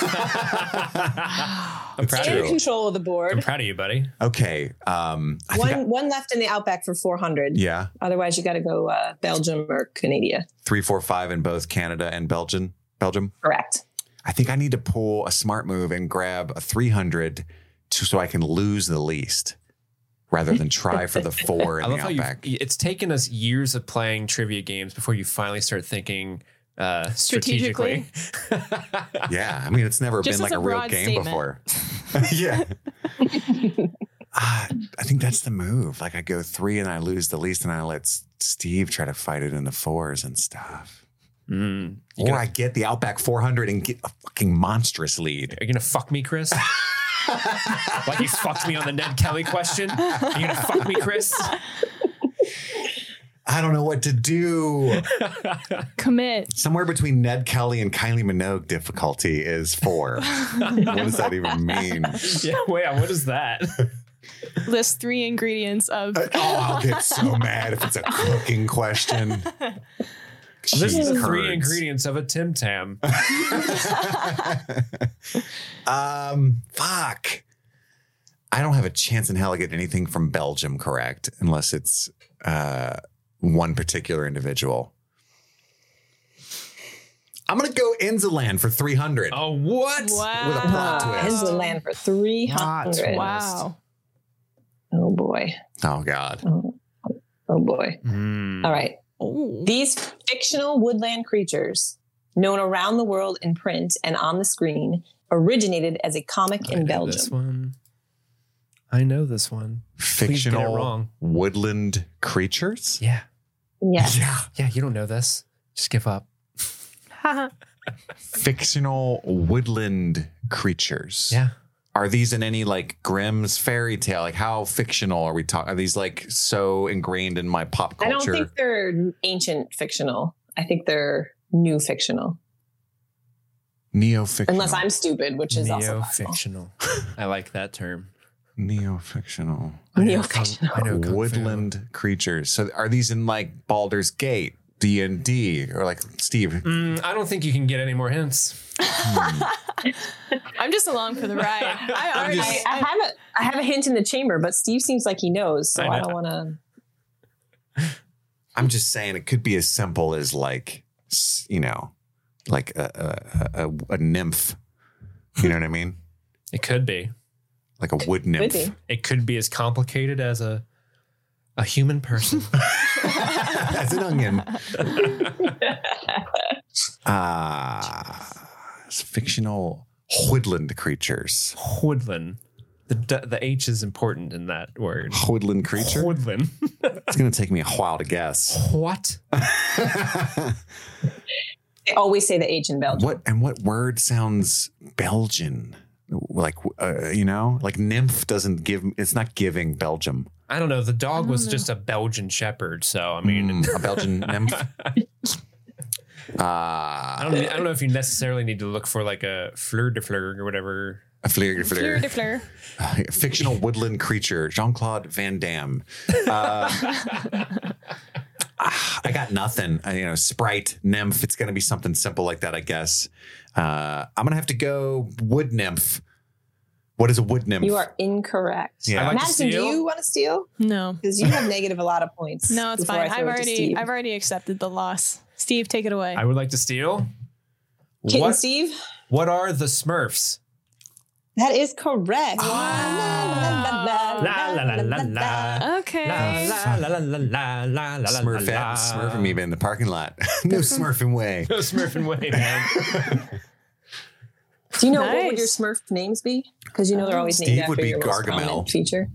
I'm proud In of you. control of the I'm board. proud of you, buddy. Okay. Um, I think I- One one left in the Outback for four hundred. yeah, Otherwise, you got to go uh, Belgium or Canada. three, four, five in both Canada and Belgium. Belgium. Correct. I think I need to pull a smart move and grab a three hundred to, so I can lose the least rather than try for the four I in love the how you. Outback. It's taken us years of playing trivia games before you finally start thinking uh, strategically. Yeah, I mean, it's never Just been as like a a real broad game statement. before. Yeah. Ah, I think that's the move. Like I go three and I lose the least, and I let S- Steve try to fight it in the fours and stuff. Mm. You Or gonna, I get the Outback four hundred and get a fucking monstrous lead. are you gonna fuck me, Chris? Like you fucked me on the Ned Kelly question? Are you gonna fuck me, Chris? I don't know what to do. Commit. Somewhere between Ned Kelly and Kylie Minogue difficulty is four. What does that even mean? Yeah, wait, what is that? List three ingredients of. Oh, I'll get so mad if it's a cooking question. This is Cheese the three curds. ingredients of a Tim Tam. Um, fuck. I don't have a chance in hell to get anything from Belgium correct unless it's uh, one particular individual. I'm gonna go Inzaland for three hundred. Oh, what? Wow. With a plot Uh, twist. Inland for three hundred. Wow. Oh, boy. Oh God. Oh, oh boy. Mm. All right. Oh. These fictional woodland creatures, known around the world in print and on the screen, originated as a comic I in know this Belgium. one. I know this one. Please get it Fictional wrong. woodland creatures? Yeah. Yes. Yeah. Yeah, you don't know this. Just give up. Fictional woodland creatures. Yeah. Are these in any like Grimm's fairy tale? Like how fictional are we talking? Are these like so ingrained in my pop I culture? don't think they're ancient fictional. I think they're new fictional. Neo-fictional. Unless I'm stupid, which is also possible. Neo-fictional. I like that term. Neo-fictional. I know Neo-fictional. kung- I know kung fu. Woodland creatures. So are these in like Baldur's Gate, D and D, or like Steve? Mm, I don't think you can get any more hints. I'm just along for the ride. I already. I, I have a I have a hint in the chamber, but Steve seems like he knows, so I I, know. don't want to. I'm just saying it could be as simple as like, s- you know, like a, a, a, a nymph. You know what I mean? It could be. Like a wood nymph. be. It could be as complicated as a a human person. As an onion. Ah, it's fictional woodland creatures. Woodland. The d- the H is important in that word. Woodland creature. Woodland. It's gonna take me a while to guess. What? They always say the H in Belgium. What and what word sounds Belgian? Like uh, you know, like nymph doesn't give. It's not giving Belgium. I don't know. The dog was know. just a Belgian shepherd, so I mean, Mm, a Belgian nymph. Uh, I don't. I don't know if you necessarily need to look for like a fleur de fleur or whatever. a fleur, Fleur fleur. de fleur. Uh, fictional woodland creature, Jean-Claude Van Damme. Uh, I got nothing. Uh, you know, Sprite, Nymph. It's going to be something simple like that, I guess. Uh, I'm going to have to go Wood Nymph. What is a wood nymph? You are incorrect. Yeah. I'd like to Madison, do steal. you want to steal? No. Because you have negative a lot of points. No, it's before fine. I throw I've it to already Steve. I've already accepted the loss. Steve, take it away. I would like to steal. Kitten What, Steve? what are the Smurfs? That is correct. La la la la la. Okay. La la la la la la la. Smurfette, Smurfing me in the parking lot. No Smurfing way. No Smurfing way, man. Do you know what Nice. would your Smurf names be? Because you know they're always Steve named after would be your most Gargamel. prominent feature.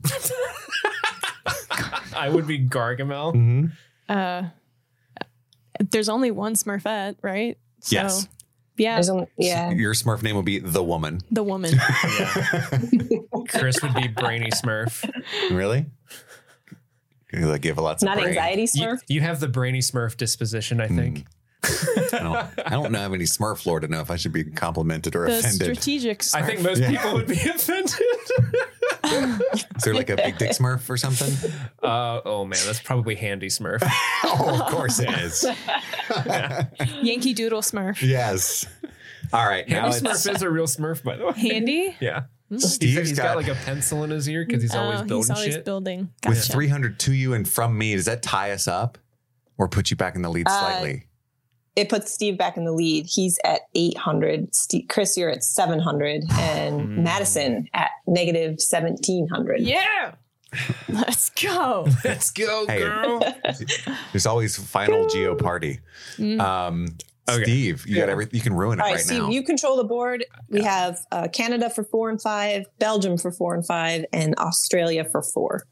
I would be Gargamel. Mm-hmm. Uh, there's only one Smurfette, right? So, Yes. Yeah. There's only, yeah. Your Smurf name will be the woman. The woman. Yeah. Chris would be Brainy Smurf. Really? You like give lots of Not brain. anxiety You, Smurf. you have the Brainy Smurf disposition, I think. I don't, I don't know have any Smurf lore to know if I should be complimented or The offended. strategic Smurf. I think most Yeah. people would be offended. Is there like a big dick Smurf or something? Uh, oh man, that's probably Handy Smurf. Oh, of course it is. Yankee Doodle Smurf. Yes. All right. Now Handy it's Smurf is a real Smurf, by the way. Handy? Yeah. Steve's he's got, got, like a pencil in his ear because he's always Oh, building he's always shit. building. with Gotcha. three hundred to you and from me. Does that tie us up or put you back in the lead Uh, slightly? It puts Steve back in the lead. He's at eight hundred. Steve, Chris, you're at seven hundred. And Madison at negative seventeen hundred. Yeah. Let's go. Let's go, Hey. girl. There's always final Geo party. Um, Okay. Steve, you got every. You can ruin it All right, right Steve, now. you control the board. We have uh, Canada for four and five, Belgium for four and five, and Australia for four.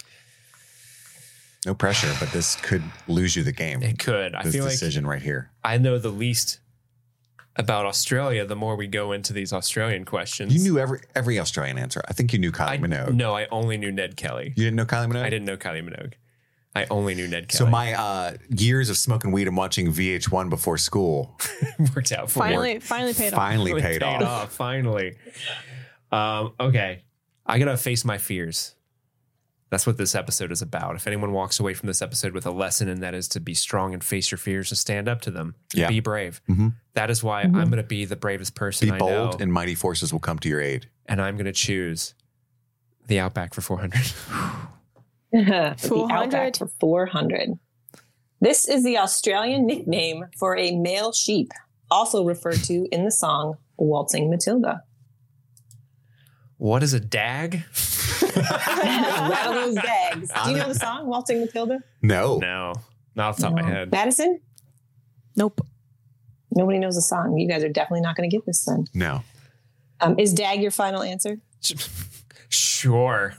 No pressure, but this could lose you the game. It could. I This feel like decision right here. I know the least about Australia the more we go into these Australian questions. You knew every every Australian answer. I think you knew Kylie I, Minogue. No, I only knew Ned Kelly. You didn't know Kylie Minogue? I didn't know Kylie Minogue. I only knew Ned Kelly. So my uh, years of smoking weed and watching V H one before school worked out for Finally, me. finally paid off. finally paid, paid off. off. Finally. Um, okay. I got to face my fears. That's what this episode is about. If anyone walks away from this episode with a lesson, and that is to be strong and face your fears and stand up to them. Yeah. Be brave. Mm-hmm. That is why I'm going to be the bravest person Be I bold, know. and mighty forces will come to your aid. And I'm going to choose the Outback for four hundred. The four hundred. Outback for four hundred. This is the Australian nickname for a male sheep, also referred to in the song Waltzing Matilda. What is a dag? Rattle those dags. Do you know the song Waltzing Matilda? No. No, not off the top of my head. Madison? Nope. Nobody knows the song. You guys are definitely not going to get this then. No. Um, is dag your final answer? Sure.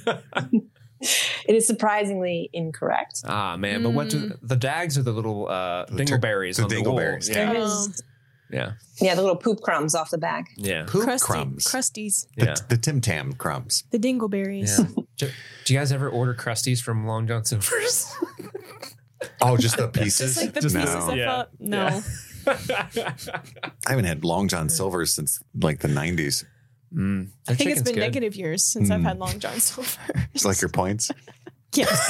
It is surprisingly incorrect. Ah, man. But what do the dags are the little uh, The tur- dingleberries the on the wall. dingleberries, Yeah. There Um, is- Yeah. yeah, the little poop crumbs off the back. Yeah. Poop Crusty, crumbs. Crusties. The, Yeah. the Tim Tam crumbs. The dingleberries. Yeah. do, do you guys ever order Crusties from Long John Silver's? Oh, just the pieces? Just like the no. pieces I Yeah. thought. No. I haven't had Long John Silver's since like the nineties. Mm, I think it's been good. negative years since I've Mm. had Long John Silver. It's like your points. Yes.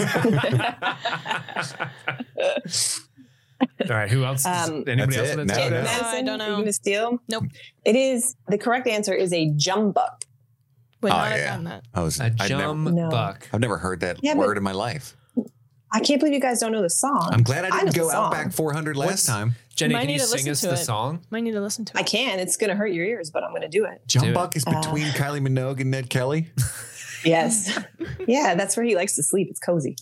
All right. Who else? Um, Anybody That's else? it. want No, to take no. that? Madison, I don't know. Are you going to steal? Nope. It is, the correct answer is a jumbuck. Would Oh, not have yeah. done that. I was, A I'd never, jum No. buck. I've never heard that Yeah, but- word in my life. I can't believe you guys don't know the song. I'm glad I know didn't the go song. Outback four hundred last What's- time. Jenny, Might can need you to sing listen us to the it. song? Might need to listen to it. I can. It's going to hurt your ears, but I'm going to do it. Jum Buck is Uh, between Kylie Minogue and Ned Kelly. Yes. Yeah, that's where he likes to sleep. It's cozy.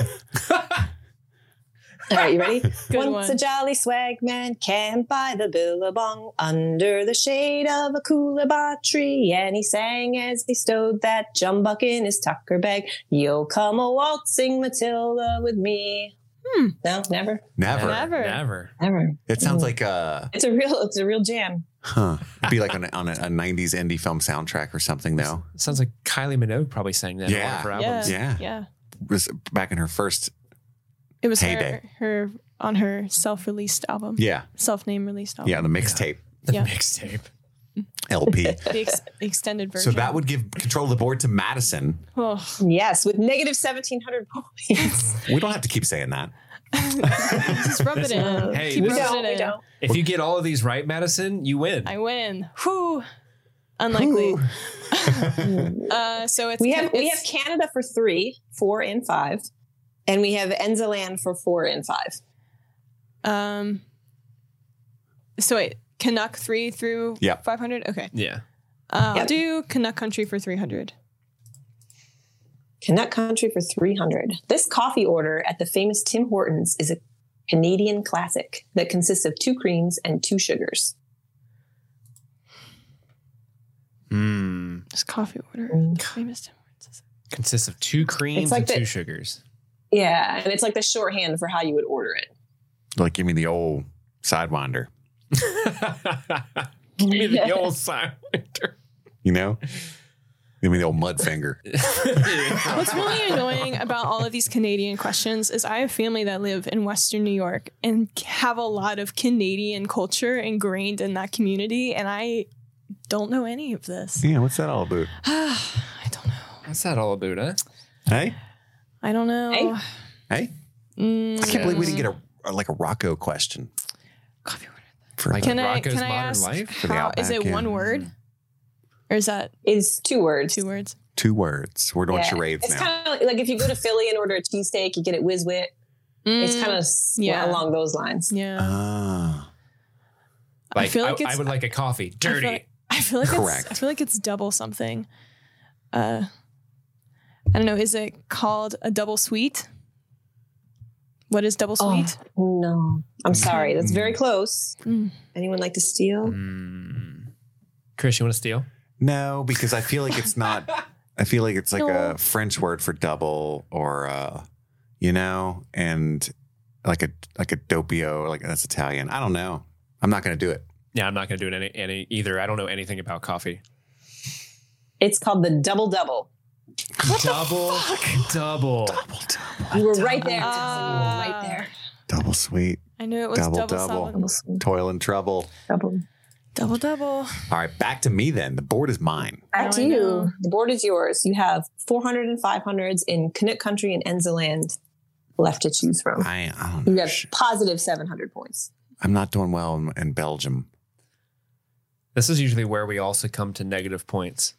All right, you ready? Once one. a jolly swag man camped by the billabong under the shade of a coolabah tree, and he sang as he stowed that jumbuck in his tucker bag. You'll come a waltzing Matilda with me. Hmm. No, never, Never. Never. Never. never. It sounds like a, It's a real, it's a real jam. huh. It'd be like on a, on a, a nineties indie film soundtrack or something, though. It sounds like Kylie Minogue probably sang that in one Yeah. of her Yeah. albums. Yeah. Yeah. Was back in her first. It was Heyday. her, her on her self-released album. Yeah. Self-name released album. Yeah. The mixtape The Yeah. mixtape. L P. The ex- extended version. So that would give control of the board to Madison. Oh. Yes, with negative seventeen hundred points. We don't have to keep saying that. Just rub it in. Hey, Keep this- rubbing We it in. don't. If you get all of these right, Madison, you win. I win. Whew. Unlikely. uh, so it's We have we it's- have Canada for three, four, and five, and we have Enzaland for four and five. Um. So wait, Canuck three through Yeah. five hundred. Okay. Yeah. Uh, I'll Yep. do Canuck Country for three hundred. Canuck Country for three hundred. This coffee order at the famous Tim Hortons is a Canadian classic that consists of two creams and two sugars. Mm. This coffee order. Mm. Famous Tim Hortons. Consists of two creams like and two the- sugars. Yeah, and it's like the shorthand for how you would order it. Like, give me the old Sidewinder. Give me the old Sidewinder. You know? Give me the old mud finger. What's really annoying about all of these Canadian questions is I have family that live in Western New York and have a lot of Canadian culture ingrained in that community, and I don't know any of this. Yeah, what's that all about? I don't know. What's that all about, huh? Hey? I don't know. Hey. Hey? Mm, I can't believe we didn't get a, a like a Rocco question. Coffee order. For Like the- Can I Rocco's can I Modern ask Life? For the how is Outback, it yeah. one word or is that It's two words. two words? two words. We're doing Yeah. charades It's now. kind of like if you go to Philly and order a cheesesteak, you get it whiz wit. It's Mm, kind of yeah. along those lines. yeah. Ah. Like, I feel like I, it's I would like a coffee. I feel Dirty. like, I feel like Correct. it's I feel like it's double something. Uh, I don't know. Is it called a double sweet? What is double sweet? Oh, no. I'm sorry. That's very close. Mm. Anyone like to steal? Mm. Chris, you want to steal? No, because I feel like it's not. I feel like it's like No. a French word for double, or uh, you know, and like a like a doppio, like that's Italian. I don't know. I'm not going to do it. Yeah, I'm not going to do it any, any either. I don't know anything about coffee. It's called the double double. double, double, Double, double, You were right there. Ah. right there. double sweet, I knew it was double, double double. double. Double. toil and trouble. double. Double double. All right, back to me then. The board is mine. Back Now to I you. know. The board is yours. You have four hundred and five hundreds in Canuck Country and Enzaland left to choose from. I, I don't You know. have positive seven hundred points. I'm not doing well in, in Belgium. This is usually where we also come to negative points.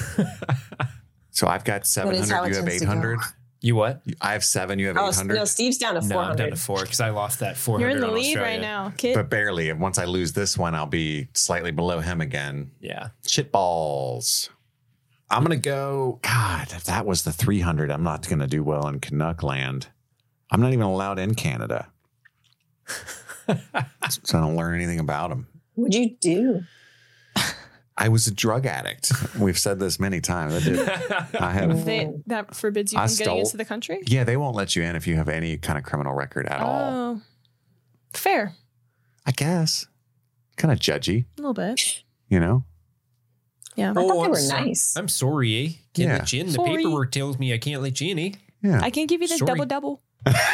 So I've got seven is how hundred. it You have tends eight to go. hundred. You what? I have seven. You have Oh, eight hundred. no, Steve's down to No, four I'm down hundred. to four because I lost that four You're hundred in the on lead Australia. right now, kid. But barely. And once I lose this one, I'll be slightly below him again. Yeah. Shit balls. I'm going to go. God, if that was the three hundred, I'm not going to do well in Canuck land. I'm not even allowed in Canada. So I don't learn anything about them. What'd you do? I was a drug addict. We've said this many times. I did. I have. They, that forbids you I from getting stole- into the country? Yeah, they won't let you in if you have any kind of criminal record at all. Oh. Fair. I guess. Kind of judgy, A little bit. you know? Yeah. I thought Oh, they I'm were so- nice. I'm sorry, eh? Can't Yeah. let you in. The Sorry. paperwork tells me I can't let you in, eh? Yeah. I can give you this Sorry. double double.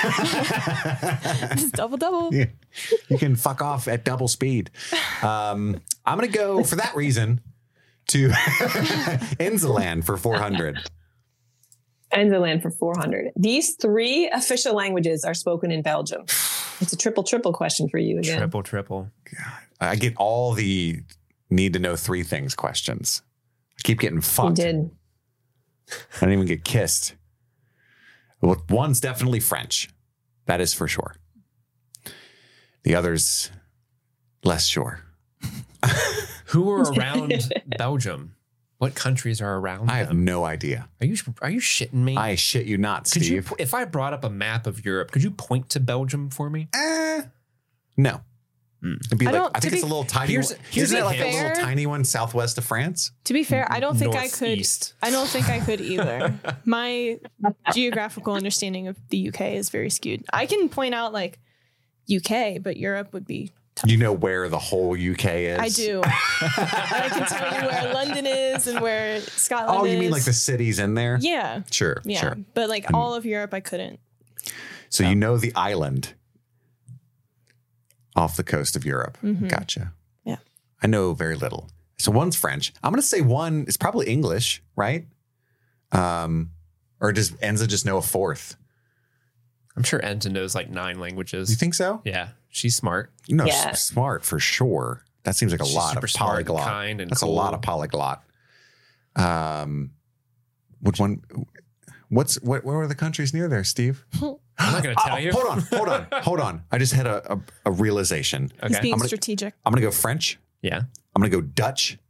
This double double. Yeah. You can fuck off at double speed. Um, I'm going to go for that reason to Enzaland for four hundred. Enzaland for four hundred. These three official languages are spoken in Belgium. It's a triple triple question for you again. Triple, triple. I get all the need to know three things questions. I keep getting You fucked. did. I don't even get kissed. Well, one's definitely French. That is for sure. The other's less sure. Who are around Belgium? What countries are around I have them? no idea. Are you are you shitting me? I shit you not, could you, Steve. if I brought up a map of Europe, could you point to Belgium for me? Eh, no. It'd be I like, don't- I think to it's a be- little tiny Here's- one. here's Isn't it a like a fair- little tiny one southwest of France? To be fair, I don't think I could. Northeast. I don't think I could either. My geographical understanding of the U K is very skewed. I can point out like U K, but Europe would be. You know where the whole U K is? I do. I can tell you where London is and where Scotland is. Oh, you mean like the cities in there? Yeah. Sure, Yeah. sure. But like all of Europe, I couldn't. So you know the island off the coast of Europe. Mhm. Gotcha. Yeah. I know very little. So one's French. I'm going to say one is probably English, right? Um, or does Enza just know a fourth? I'm sure Enta knows like nine languages. You think so? Yeah. She's smart. No, Yeah. s- smart for sure. That seems like a She's lot super of smart and polyglot. kind and That's cool. a lot of polyglot. Um, which one? What's what? What were the countries near there, Steve? I'm not going to tell Oh, you. Hold on, hold on, hold on. I just had a, a, a realization. He's Okay. being I'm gonna- strategic. I'm gonna go French. Yeah. I'm gonna go Dutch.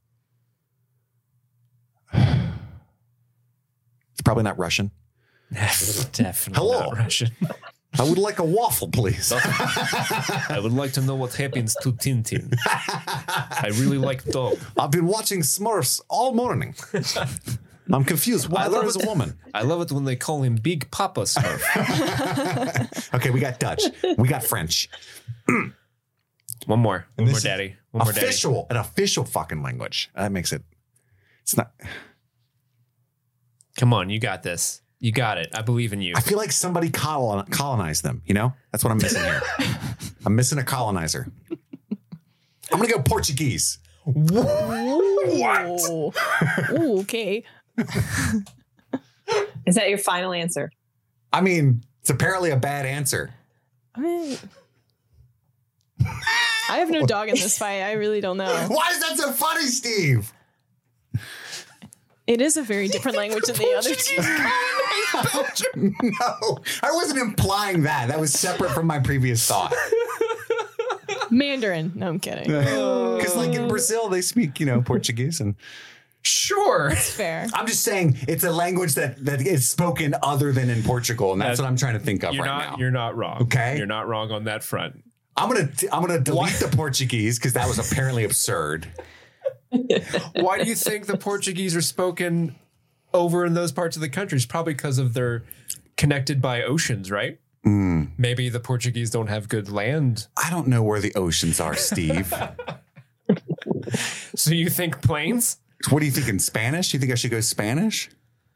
It's probably not Russian. Definitely Hello. not Russian. I would like a waffle, please. I would like to know what happens to Tintin. I really like dog. I've been watching Smurfs all morning. I'm confused. Why I there love is a it. woman? I love it when they call him Big Papa Smurf. Okay, we got Dutch. We got French. One more. One And more this daddy. One more daddy. Official, an official fucking language. That makes it. It's not. Come on, you got this. You got it. I believe in you. I feel like somebody colon, colonized them. You know, that's what I'm missing here. I'm missing a colonizer. I'm gonna go Portuguese. What? Ooh, okay. Is that your final answer? I mean, it's apparently a bad answer. I mean, I have no dog in this fight. I really don't know. Why is that so funny, Steve? It is a very different language than the other two. No, I wasn't implying that. That was separate from my previous thought. Mandarin. No, I'm kidding. Because, like in Brazil, they speak, you know, Portuguese, and sure, That's fair. I'm just saying it's a language that that is spoken other than in Portugal, and that's That- what I'm trying to think of You're right not. now. You're not wrong. Okay. You're not wrong on that front. I'm gonna I'm gonna delete the Portuguese because that was apparently absurd. Why do you think the Portuguese are spoken over in those parts of the country? It's probably because of they're connected by oceans, right? Mm. Maybe the Portuguese don't have good land. I don't know where the oceans are, Steve. So you think plains? What do you think in Spanish? You think I should go Spanish?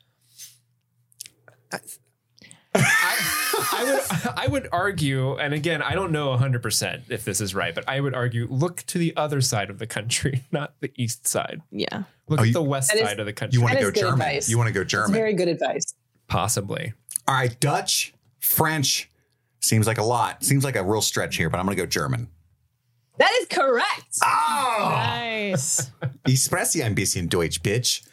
I would I would argue, and again, I don't know one hundred percent if this is right, but I would argue look to the other side of the country, not the east side. Yeah. Look Oh, at you- the west That is- side of the country. You want That to is go good German? advice. You want to go That's German? very good advice. Possibly. All right, Dutch, French. Seems like a lot. Seems like a real stretch here, but I'm going to go German. That is correct. Oh! Nice. Ich spreche ein bisschen Deutsch, bitch.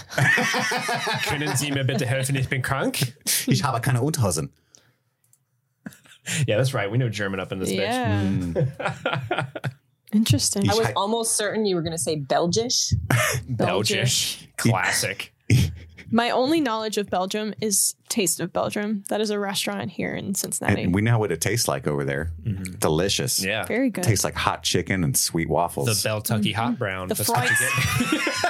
Können Sie mir bitte helfen? Ich bin krank. Ich habe keine Unterhosen. Yeah, that's right. We know German up in this Yeah. Mm. Interesting. I was I- almost certain you were going to say Belgish. bitch. Belgish. Classic. My only knowledge of Belgium is Taste of Belgium. That is a restaurant here in Cincinnati. And we know what it tastes like over there. Delicious. Yeah. Very good. Tastes like hot chicken and sweet The waffles. Beltucky hot brown. The That's what you fries. get.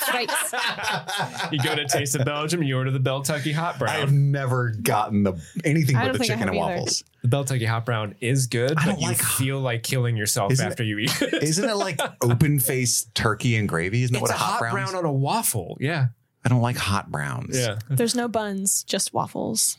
Right. You go to Taste of Belgium, you order the Beltucky hot I have brown. never gotten the anything I but don't the think I chicken and have either. waffles. The Beltucky hot brown is good, I but don't you like- feel like killing yourself Isn't after you eat it. Isn't it like open faced turkey and gravy? Isn't that It's what a hot brown brown is? on a waffle. Yeah. I don't like hot browns. Yeah. There's no buns, just waffles.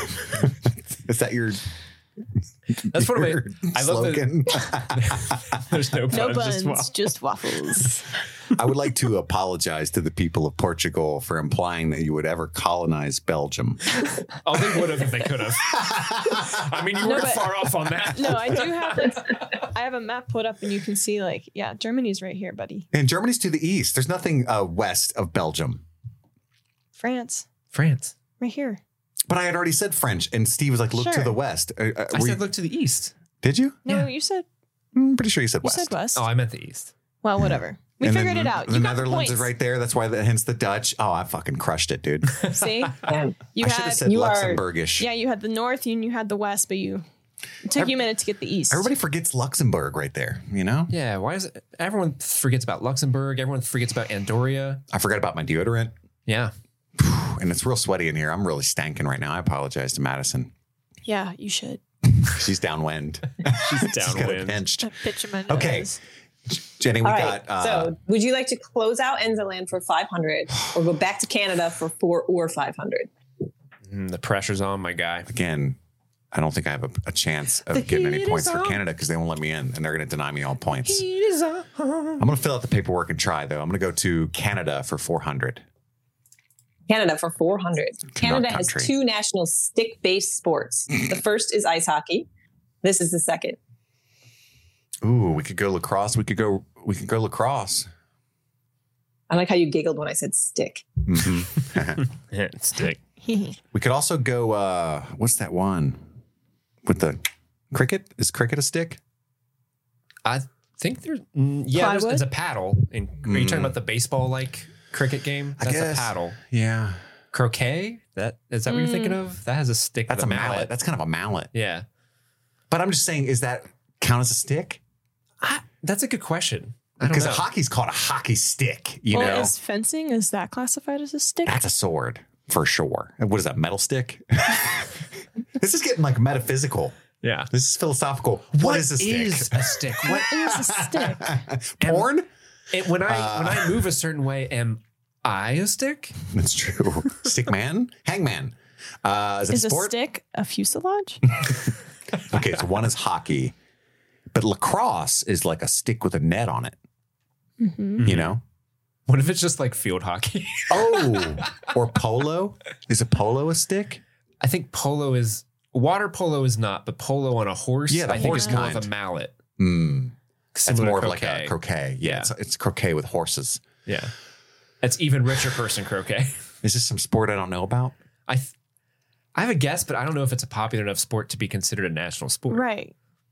Is that your That's one of my your I love slogan? the, there's no, No buns, buns, just waffle. just waffles. I would like to apologize to the people of Portugal for implying that you would ever colonize Belgium. Oh, they would have if they could have. I mean, you No, weren't but- far off on that. No, I do have like I have a map put up and you can see like, yeah, Germany's right here, buddy. And Germany's to the east. There's nothing uh, west of Belgium. France, France. right here. But I had already said French, and Steve was like, look to Sure. the west. Uh, uh, I were said you- look to the east. did you? No, you said I'm pretty sure you said you west. said west. Oh, I meant the east. Well, whatever. We And figured then it out. The You got Netherlands the is points. right there. That's why, the, hence the Dutch. Oh, I fucking crushed it, dude. See? Man, You I should have had said you are- Luxembourgish. yeah, you had the north and you had the west, but you it took you a minute to get the east. Everybody forgets Luxembourg right there, you know? Yeah. Why is it? Everyone forgets about Luxembourg. Everyone forgets about Andorra. I forgot about my deodorant, Yeah. and it's real sweaty in here. I'm really stanking right now. I apologize to Madison. Yeah, you should. She's downwind. She's She's got it downwind. pinched. Pitch in my Okay. nose. Jenny, we all right. got. Uh, so, would you like to close out Enzaland for five hundred or go back to Canada for four or five hundred? Mm, the pressure's on, my guy. again, I don't think I have a, a chance of The getting any heat points is for on. Canada because they won't let me in, and they're going to deny me all points. Heat is on. I'm going to fill out the paperwork and try, though. I'm going to go to Canada for four hundred. Canada for four hundred. Canada has country. two national stick-based sports. The first is ice hockey. This is the second. Ooh, we could go lacrosse. We could go. We could go lacrosse. I like how you giggled when I said stick. Mm-hmm. Stick. We could also go. Uh, what's that one with the cricket? Is cricket a stick? I think there's mm, yeah, there's, Plywood? it's a paddle. In, Are you talking about the baseball like cricket game? I That's guess. a paddle. Yeah, Croquet? That is that what you're thinking of? That has a stick. that's with a a mallet. mallet. That's kind of a mallet. Yeah, But I'm just saying, is that count as a stick? I, that's a good question. I don't Because know. hockey's called a hockey stick. You well, know, is fencing, is that classified as a stick? that's a sword for sure. And what is that? Metal stick? This is getting like metaphysical. Yeah, This is philosophical. what is a stick? Is a stick? What is a stick? Porn? It, when I Uh, when I move a certain way, am I a stick? That's true. Stick man? Hangman. Uh, is it Is a a sport? stick a fuselage? Okay, so one is hockey, but lacrosse is like a stick with a net on it. Mm-hmm. You know? What if it's just like field hockey? Oh, or polo? Is a polo a stick? I think polo is water polo is not, but polo on a horse. Yeah, the I think horse is more kind. of a mallet. Mm. That's Similar to more of like croquet. a croquet. Yeah, Yeah. It's, it's croquet with horses. Yeah, that's even richer person croquet. Is this some sport I don't know about? I th- I have a guess, but I don't know if it's a popular enough sport to be considered a national sport. Right.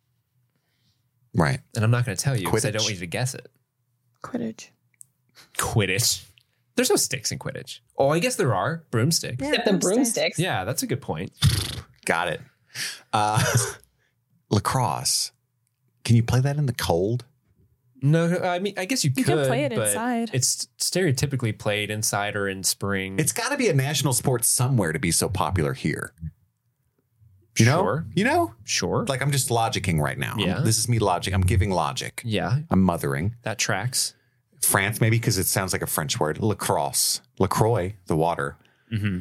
Right. And I'm not going to tell you because I don't Quidditch. want you to guess it. Quidditch. Quidditch. There's no sticks in Quidditch. Oh, I guess there are broomsticks. Yeah, Except the broomsticks. Yeah, that's a good point. Got it. Uh, lacrosse. Can you play that in the cold? No, I mean, I guess you, You could can play it but inside. It's stereotypically played inside or in spring. It's got to be a national sport somewhere to be so popular here. You know? Sure. You know? Sure. Like I'm just logicking right now. Yeah. This is me logic. I'm giving logic. Yeah, I'm mothering. that tracks. France, maybe because it sounds like a French word. Lacrosse. LaCroix, the water. Mm-hmm.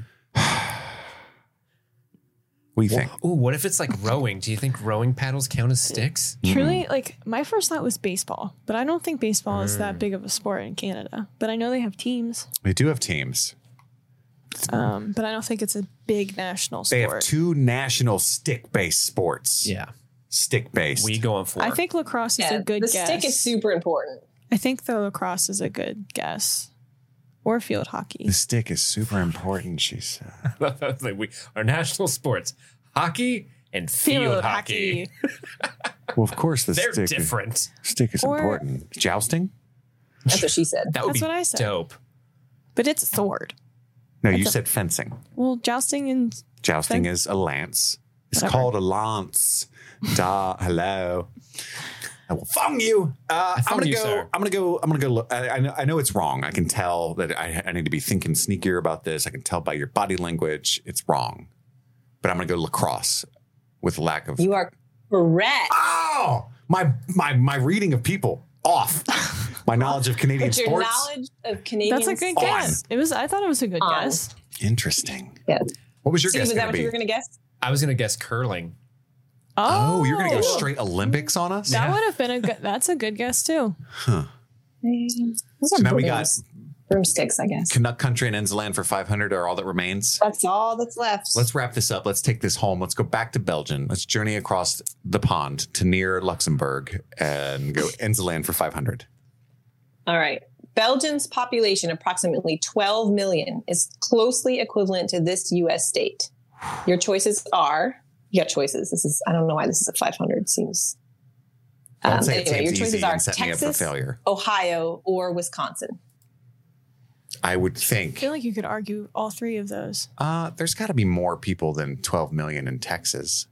What do you think? Ooh, what if it's like rowing? Do you think rowing paddles count as sticks? Truly, like my first thought was baseball, but I don't think baseball is Mm. that big of a sport in Canada. But I know they have teams. They do have teams. Um, but I don't think it's a big national They sport. have two national stick-based sports. Yeah. Stick-based. We going for I think lacrosse is Yeah, a good the guess. stick is super important. I think the lacrosse is a good guess. Or field hockey. The stick is super important, she said. like we our national sports: hockey and field, Field hockey. Well, of course the They're stick different. Is, stick is Or- important. Jousting? That's what she said. That would That's be what I said. dope. But it's a sword. No, you That's a- said fencing. Well, jousting and Jousting Fen- is a lance. It's Whatever. called a lance. Da, hello. I will phone you. Uh, I'm phone gonna you, go. sir. I'm gonna go. I'm gonna go. Look. I, I, know, I know it's wrong. I can tell that I, I need to be thinking sneakier about this. I can tell by your body language it's wrong. But I'm gonna go lacrosse with lack of. You are correct. Oh, my my my reading of people off. My knowledge of Canadian But your sports. knowledge of Canadian that's a good On. guess. It was. I thought it was a good On. guess. Interesting. Yeah. What was your Steve, guess was that gonna what be? you were going to guess? I was gonna guess curling. Oh, you're gonna go Oh. straight Olympics on us? That would have been a good. That's a good guess too. Those So are now we got brooms. broomsticks, I guess. Canuck Country and Enzeland for five hundred are all that remains. That's all that's left. Let's wrap this up. Let's take this home. Let's go back to Belgium. Let's journey across the pond to near Luxembourg and go Enzeland for five hundred. All right. Belgium's population, approximately twelve million, is closely equivalent to this U S state. Your choices are, you got choices. This is, I don't know why this is at five hundred. Seems. Don't Um, say it anyway, your seems choices easy are and set me up for Texas, failure. Ohio, or Wisconsin. I would I think feel like you could argue all three of those. uh, there's got to be more people than twelve million in Texas.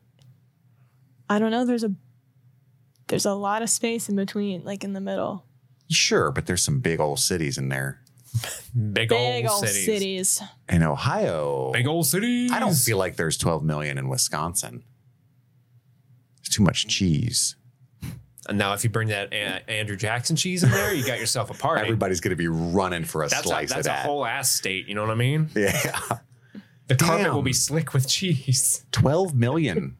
I don't know. There's a there's a lot of space in between, like in the middle. Sure, but there's some big old cities in there. Big, Big old old cities. cities. In Ohio, Big old cities. I don't feel like there's twelve million in Wisconsin. There's too much cheese. And now, if you bring that uh, Andrew Jackson cheese in there, you got yourself a party. Everybody's going to be running for a that's slice a, that's of a that. whole ass state. You know what I mean? Yeah. The carpet Damn. will be slick with cheese. twelve million.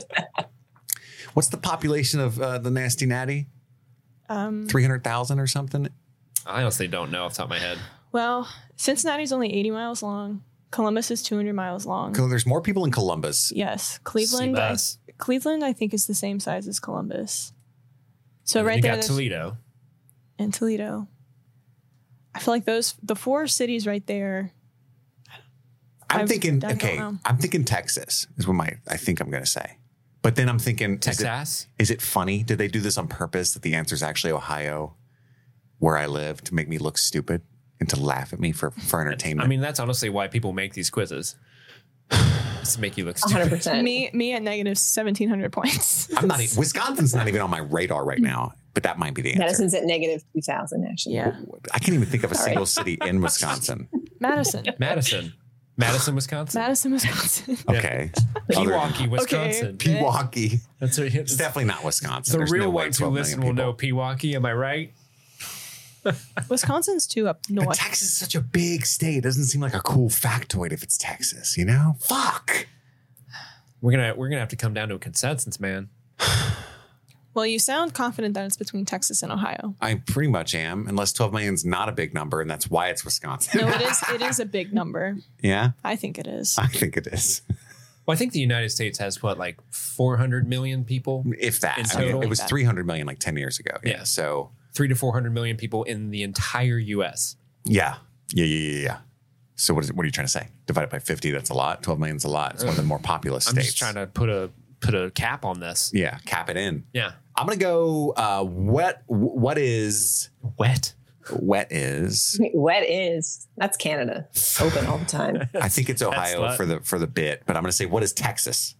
What's the population of uh, the Nasty Natty? Um, three hundred thousand or something? I honestly don't know off the top of my head. Well, Cincinnati's only eighty miles long. Columbus is two hundred miles long. There's more people in Columbus. Yes. Cleveland, I, Cleveland, I think, is the same size as Columbus. So and right you there. got Toledo. And Toledo. I feel like those, the four cities right there. I'm I've, thinking, I okay, I'm thinking Texas is what my, I think I'm going to say. But then I'm thinking, Texas? Is it, is it funny? Did they do this on purpose that the answer is actually Ohio, where I live, to make me look stupid and to laugh at me for, for entertainment? I mean, that's honestly why people make these quizzes. It's to make you look stupid. one hundred percent. Me, me at negative seventeen hundred points. I'm not, e- Wisconsin's not even on my radar right now, but that might be the answer. Madison's at negative two thousand, actually. Yeah. I can't even think of a Sorry. single city in Wisconsin. Madison. Madison. Madison, Wisconsin. Madison, Wisconsin. Okay. Pewaukee, Wisconsin. Okay. Pewaukee. That's what It's definitely not Wisconsin. The There's real no way ones who twelve listen million will people. know Pewaukee. Am I right? Wisconsin's too up north. But Texas is such a big state. It doesn't seem like a cool factoid if it's Texas, you know? Fuck. We're gonna we're gonna have to come down to a consensus, man. Well, you sound confident that it's between Texas and Ohio. I pretty much am, unless twelve million is not a big number, and that's why it's Wisconsin. No, it is. It is a big number. Yeah? I think it is. I think it is. Well, I think the United States has what, like four hundred million people, If that. In I mean, total? it was three hundred million like ten years ago. Yeah. Yeah. So, three to four hundred million people in the entire U S. yeah. Yeah, yeah, yeah, yeah. So what is it, what are you trying to say? Divided by fifty, that's a lot. twelve million is a lot. It's one of the more populous I'm states. just trying to put a put a cap on this. Yeah, cap it in. Yeah, I'm going to go, uh, what, what is, wet. wet is, Wet is. That's Canada. Open all the time. I think it's Ohio not- for the, for the bit, but I'm going to say, what is Texas?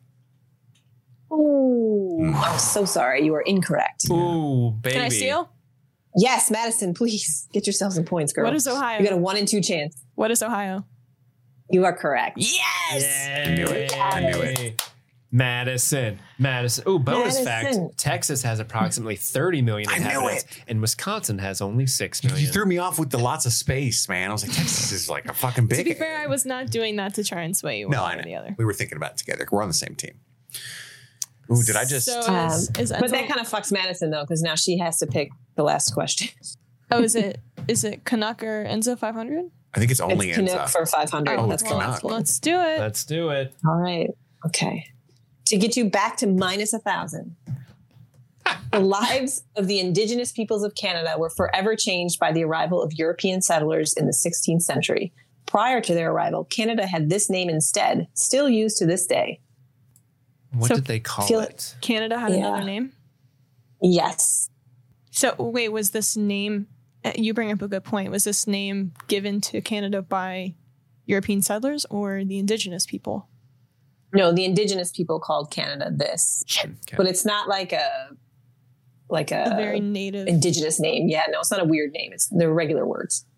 Ooh. I'm so sorry. You are incorrect. Ooh, baby. Can I steal? Yes, Madison, please get yourself some points, girl. What is Ohio? You got a one in two chance. What is Ohio? You are correct. Yes. I knew it. I knew it. Madison, Madison. Oh, bonus Madison. fact: Texas has approximately thirty million I knew inhabitants, and Wisconsin has only six million. You threw me off with the lots of space, man. I was like, Texas is like a fucking big. To be fair, I was not doing that to try and sway you one no, way I or the know. other. We were thinking about it together. We're on the same team. Ooh, did I just? So Um, is, is but that Enzo- kind of fucks Madison, though, because now she has to pick the last question. Oh, is it is it Canuck or Enzo five hundred? I think it's only It's in Canuck for five hundred. Oh, That's it's the Canuck. last one. Let's do it. Let's do it. All right. Okay. To get you back to minus a thousand. The lives of the indigenous peoples of Canada were forever changed by the arrival of European settlers in the sixteenth century. Prior to their arrival, Canada had this name instead, still used to this day. What So, did they call feel it? Canada had Yeah. another name. Yes. So wait, was this name? uh, You bring up a good point. Was this name given to Canada by European settlers or the indigenous people? No, the indigenous people called Canada this. Okay. But it's not like a like a, A very native. indigenous name. Yeah, no, it's not a weird name. It's they're regular words.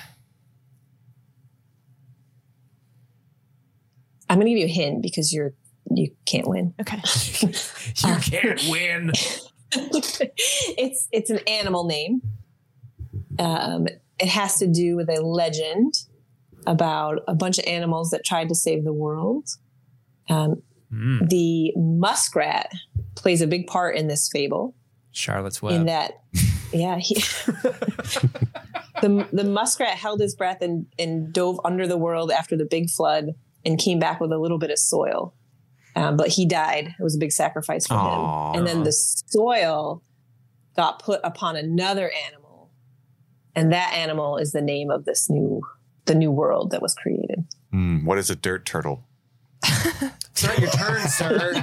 I'm going to give you a hint because you're you can't win. Okay. You can't win. it's it's an animal name. Um, it has to do with a legend about a bunch of animals that tried to save the world. Um, Mm. The muskrat plays a big part in this fable. Charlotte's Web. In that, yeah, he, the the muskrat held his breath and and dove under the world after the big flood and came back with a little bit of soil. Um, but he died. It was a big sacrifice for Aww. him. And then the soil got put upon another animal. And that animal is the name of this new, the new world that was created. Mm, what is a dirt turtle? It's not your turn, sir.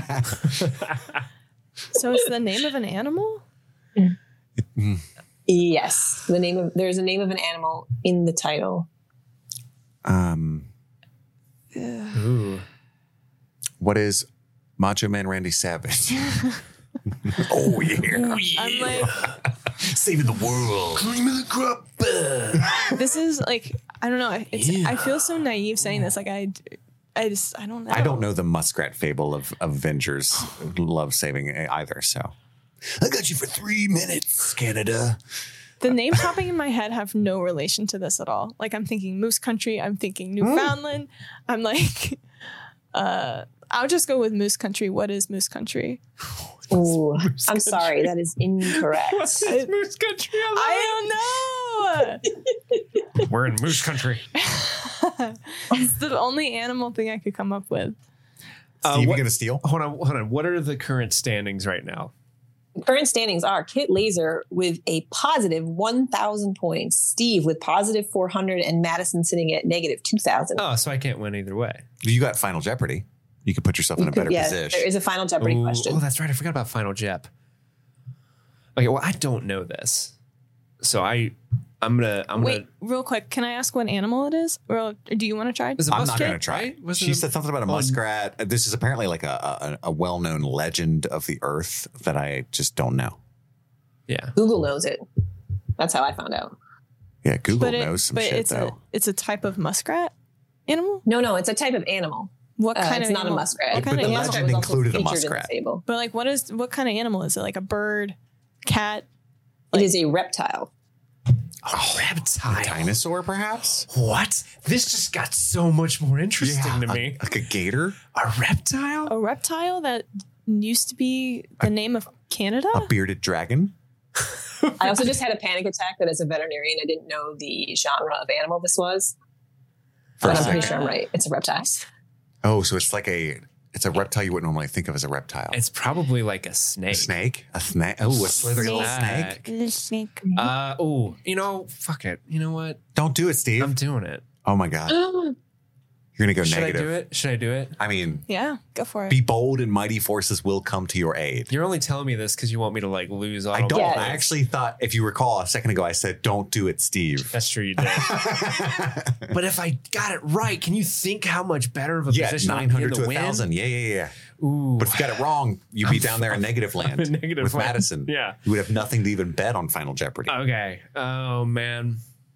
So it's the name of an animal? Yes. The name of, there's a name of an animal in the title. Um, Ooh. what is Macho Man Randy Savage? oh yeah, I'm like, saving the world. Cream of the crop. this is like, I don't know. It's, I feel so naive saying this. Like I, I just, I don't know. I don't know the muskrat fable of, of Avengers love saving either. So I got you for three minutes, Canada. The names popping in my head have no relation to this at all. Like I'm thinking Moose Country. I'm thinking Newfoundland. I'm like, uh, I'll just go with Moose Country. What is Moose Country? Ooh, I'm sorry. That is incorrect. What's this Moose Country? I don't know. We're in moose country. It's the only animal thing I could come up with. Uh, Steve, you what- gonna steal? Hold on, hold on. What are the current standings right now? Current standings are Kit Laser with a positive one thousand points, Steve with positive four hundred, and Madison sitting at negative two thousand. Oh, so I can't win either way. You got Final Jeopardy. You could put yourself in a better yeah, position. there is a Final Jeopardy Ooh, question. Oh, that's right. I forgot about Final Jep. Okay, well, I don't know this, so I, I'm gonna, I'm Wait, gonna. real quick, can I ask what animal it is? Or do you want to try? Is it I'm not muskrat, going to try. right? Was She it- said something about a oh, muskrat. This is apparently like a, a, a well-known legend of the earth that I just don't know. Yeah, Google knows it. That's how I found out. Yeah, Google But, it, knows some but shit it's though. a it's a type of muskrat animal. No, no, it's a type of animal. What Uh, kind it's of not animal? a muskrat. What kind But of the animal? legend was also included a featured in muskrat. the fable. But like, what is what kind of animal is it? Like a bird, cat? It is a reptile. oh, reptile. Dinosaur, perhaps? What? This just got so much more interesting to a- me. like a gator, A reptile? A reptile that used to be the name of Canada. a bearded dragon. I also just had a panic attack that as a veterinarian, I didn't know the genre of animal this was. For But a I'm pretty second. sure I'm right. It's a reptile. Oh, so it's like a it's a reptile you wouldn't normally think of as a reptile. It's probably like a snake. A snake, a snake. Oh, a slithery little snake. Little snake. Uh oh, you know, fuck it. You know what? Don't do it, Steve. I'm doing it. Oh my god, you're gonna go Should negative. I do it? Should I do it? I mean, Yeah, go for it. be bold and mighty forces will come to your aid. You're only telling me this because you want me to like lose all I don't. Yeah. I actually thought, if you recall, a second ago, I said, "Don't do it, Steve." That's true, you did. But if I got it right, can you think how much better of a Yeah, position nine I'm in hundred to to a win? thousand. Yeah, yeah, yeah. Ooh. But if you got it wrong, you'd be down there in negative land in negative with land. Madison. Yeah. You would have nothing to even bet on Final Jeopardy. Okay. Oh man.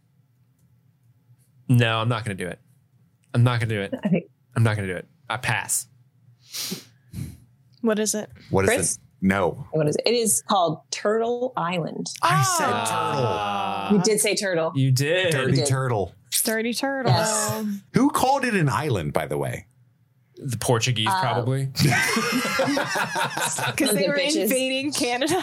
No, I'm not gonna do it. I'm not gonna do it. I think I'm not gonna do it. I pass. What is it? What is Chris? it? No. what is it? It is called Turtle Island. I said Ah. You did say turtle. You did. turtle. Dirty did. turtle. Dirty turtle. Yes. Who called it an island, by the way? The Portuguese, Uh, probably. Because Those they are were bitches. invading Canada.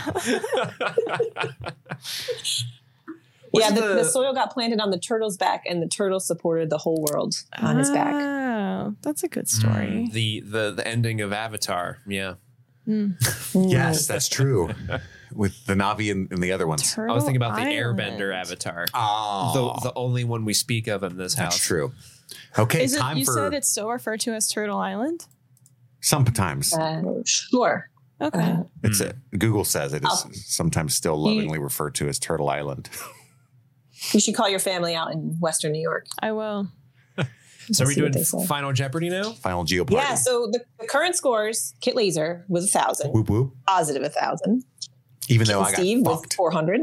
Yeah, What's the, the- the soil got planted on the turtle's back, and the turtle supported the whole world on his back. Oh, that's a good story. the the the ending of Avatar. Yeah. Yes, that's true. With the Navi and, and the other ones. Turtle I was thinking about the Island. Airbender Avatar. Oh, The the only one we speak of in this that's house. true. Okay, Is it, time you for said it's still referred to as Turtle Island? sometimes. Uh, sure. Okay. Uh, It's a, Google says it is I'll- sometimes still lovingly referred to as Turtle Island. you should call your family out in Western New York. I will. So are we See what doing they say. Final Jeopardy now? Final Geopardy. Yeah, so the, the current scores, Kit Laser with a thousand, Whoop whoop. positive a thousand. Even though and I got Steve with fucked. four hundred.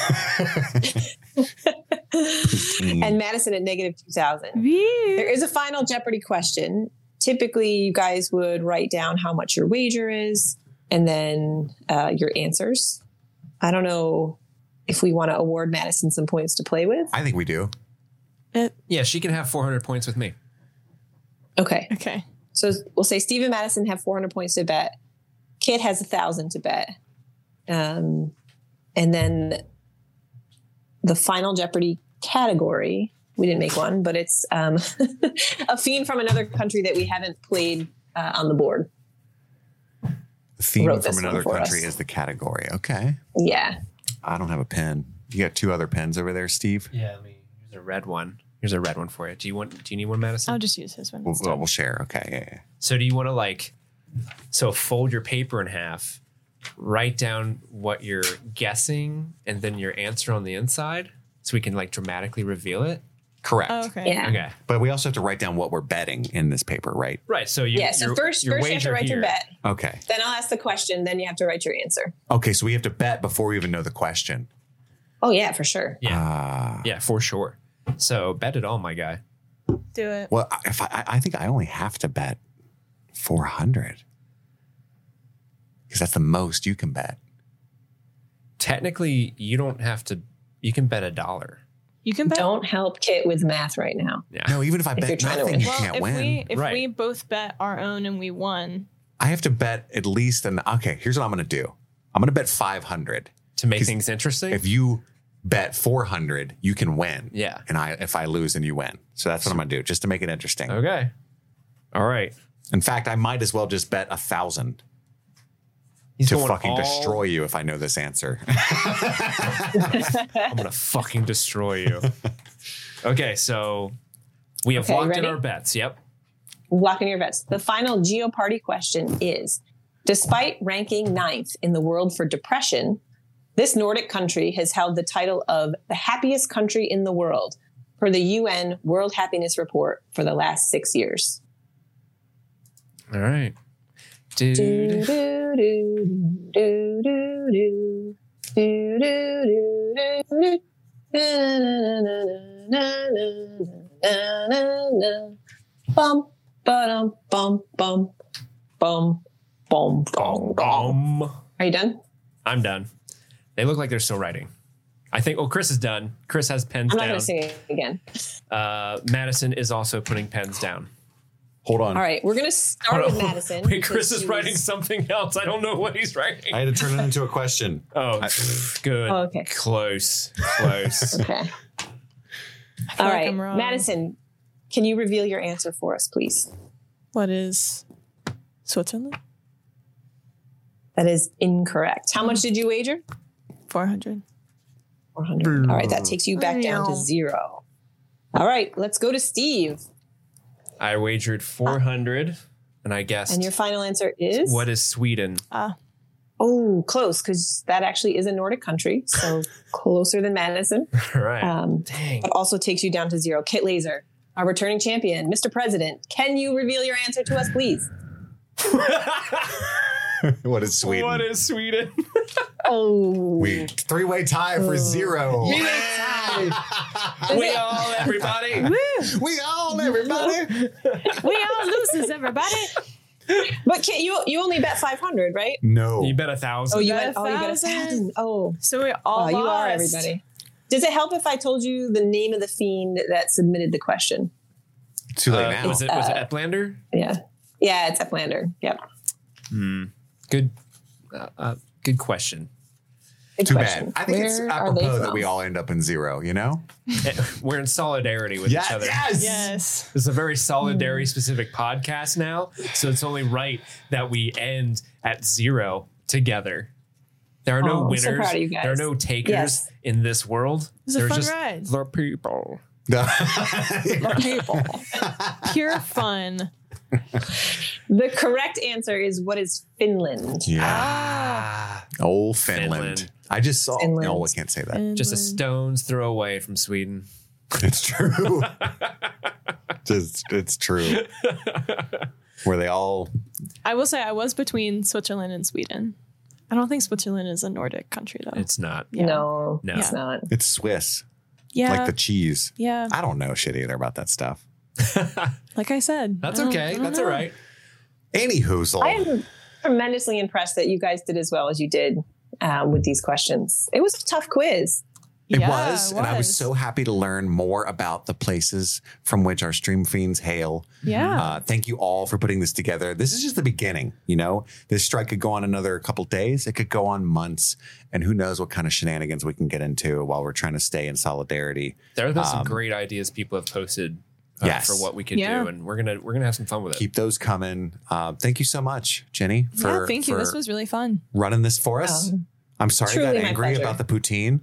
And Madison at negative two thousand. There is a Final Jeopardy question. Typically, you guys would write down how much your wager is and then uh, your answers. I don't know if we want to award Madison some points to play with. I think we do. Yeah, she can have four hundred points with me. Okay. Okay. So we'll say Steve and Madison have four hundred points to bet. Kit has a thousand to bet. Um, and then the Final Jeopardy category, we didn't make one, but it's um, a theme from another country that we haven't played uh, on the board. The theme Wrote from this one another for country us. is the category. Okay. Yeah. I don't have a pen. You got two other pens over there, Steve? Yeah, let me here's a red one. Here's a red one for you. Do you want do you need one, Madison? I'll just use his one. We'll, instead. we'll, we'll share. Okay. Yeah, yeah. So do you want to like so fold your paper in half, write down what you're guessing, and then your answer on the inside so we can like dramatically reveal it? Correct. Oh, okay. Yeah. Okay. But we also have to write down what we're betting in this paper, right? Right. So you Yeah. So your- first, your first you have to wager write your here- bet. Okay. Then I'll ask the question. Then you have to write your answer. Okay. So we have to bet before we even know the question. Oh, yeah, for sure. Yeah. Ah. Yeah, for sure. So bet it all, my guy. Do it. Well, I- if I, I think I only have to bet four hundred because that's the most you can bet. Technically, you don't have to you can bet a dollar. You can bet. Don't help Kit with math right now. Yeah. No, even if I If you're bet trying to nothing, win. you Well, can't if win. we if Right. we both bet our own and we won, I have to bet at least an. Okay, here's what I'm going to do. I'm going to bet five hundred To make 'Cause things interesting. if you bet four hundred, you can win. Yeah. And I, if I lose, then you win. So that's what I'm going to do, just to make it interesting. Okay. All right. In fact, I might as well just bet a thousand He's to going fucking all- destroy you if I know this answer. I'm going to fucking destroy you. Okay, so we have Okay, locked in ready? our bets. Yep. Lock in your bets. The final Geoparty question is, despite ranking ninth in the world for depression, this Nordic country has held the title of the happiest country in the world per the U N World Happiness Report for the last six years. All right. Do, Dude. do, do, do, do, do. Do, do, do, do, do. Na, na, na, na, na, na, na. Bum, ba-dum, bum, bum, bum, bum, bum, bum. Are you done? I'm done. They look like they're still writing. I think, oh, Chris is done. Chris has pens I'm not down. going to sing it again. Uh, Madison is also putting pens down. Hold on. All right, we're going to start with Madison. Wait, Chris because is she writing was- something else. I don't know what he's writing. I had to turn it into a question. Oh, I- good. Oh, okay. Close. Close. Okay. feel All like right, I'm wrong. Madison, can you reveal your answer for us, please? What is Switzerland? That is incorrect. How much did you wager? four hundred. four hundred. All right, that takes you back down to zero. All right, let's go to Steve. I wagered four hundred, and I guessed. And your final answer is? What is Sweden? Ah. Oh, close, because that actually is a Nordic country, so closer than Madison. All right. Um, Dang. but also takes you down to zero. Kit Laser, our returning champion, Mister President, can you reveal your answer to us, please? What is Sweden? What is Sweden? Oh. We three-way tie for zero. Three-way tie. We all, everybody. We all, everybody. We all losers, everybody. But Kit, you you only bet five hundred, right? No. You bet a thousand. Oh, you bet bet, a oh, you bet a thousand. thousand. Oh, So we all wow, you are lost. everybody. Does it help if I told you the name of the fiend that submitted the question? Too late Uh, now. was it was Uh, it Eplander? Yeah. Yeah, it's Uplander. Yep. Hmm. Good. Uh, uh, good question. Good Too question. bad. I think it's Where are they apropos that from? we all end up in zero, you know? We're in solidarity with Yes, each other. yes. Yes. It's a very solidarity specific podcast now, so it's only right that we end at zero together. There are no Oh, I'm so winners. proud of you guys. There are no takers Yes. in this world. It was a There's fun just ride. the people. People. Pure fun. The correct answer is what is Finland? Yeah. Ah, Old Finland. Finland. I just saw. Finland. No, I can't say that. just a stone's throw away from Sweden. It's true. just, it's true. Where they all. I will say I was between Switzerland and Sweden. I don't think Switzerland is a Nordic country though. It's not. Yeah. No, No. it's not. It's Swiss. yeah. Like the cheese. yeah. I don't know shit either about that stuff. Like I said. That's I don't- okay. I don't That's know. all right. Any hoozle. I am tremendously impressed that you guys did as well as you did um, with these questions. It was a tough quiz. It Yeah, was, it and I was was. so happy to learn more about the places from which our stream fiends hail. Yeah. Uh, thank you all for putting this together. This is just the beginning, you know? This strike could go on another couple days. It could go on months. And who knows what kind of shenanigans we can get into while we're trying to stay in solidarity. There have been some Um, great ideas people have posted uh, Yes. for what we could Yeah. do, and we're gonna we're gonna have some fun with it. Keep those coming. Uh, thank you so much, Jenny, for, yeah, thank you. for This was really fun. running this for us. Um, I'm sorry I truly got my angry pleasure. about the poutine.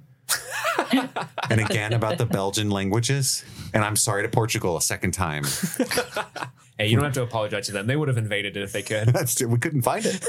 And again about the Belgian languages. And I'm sorry to Portugal a second time. Hey, you don't have to apologize to them. They would have invaded it if they could. That's we couldn't find it.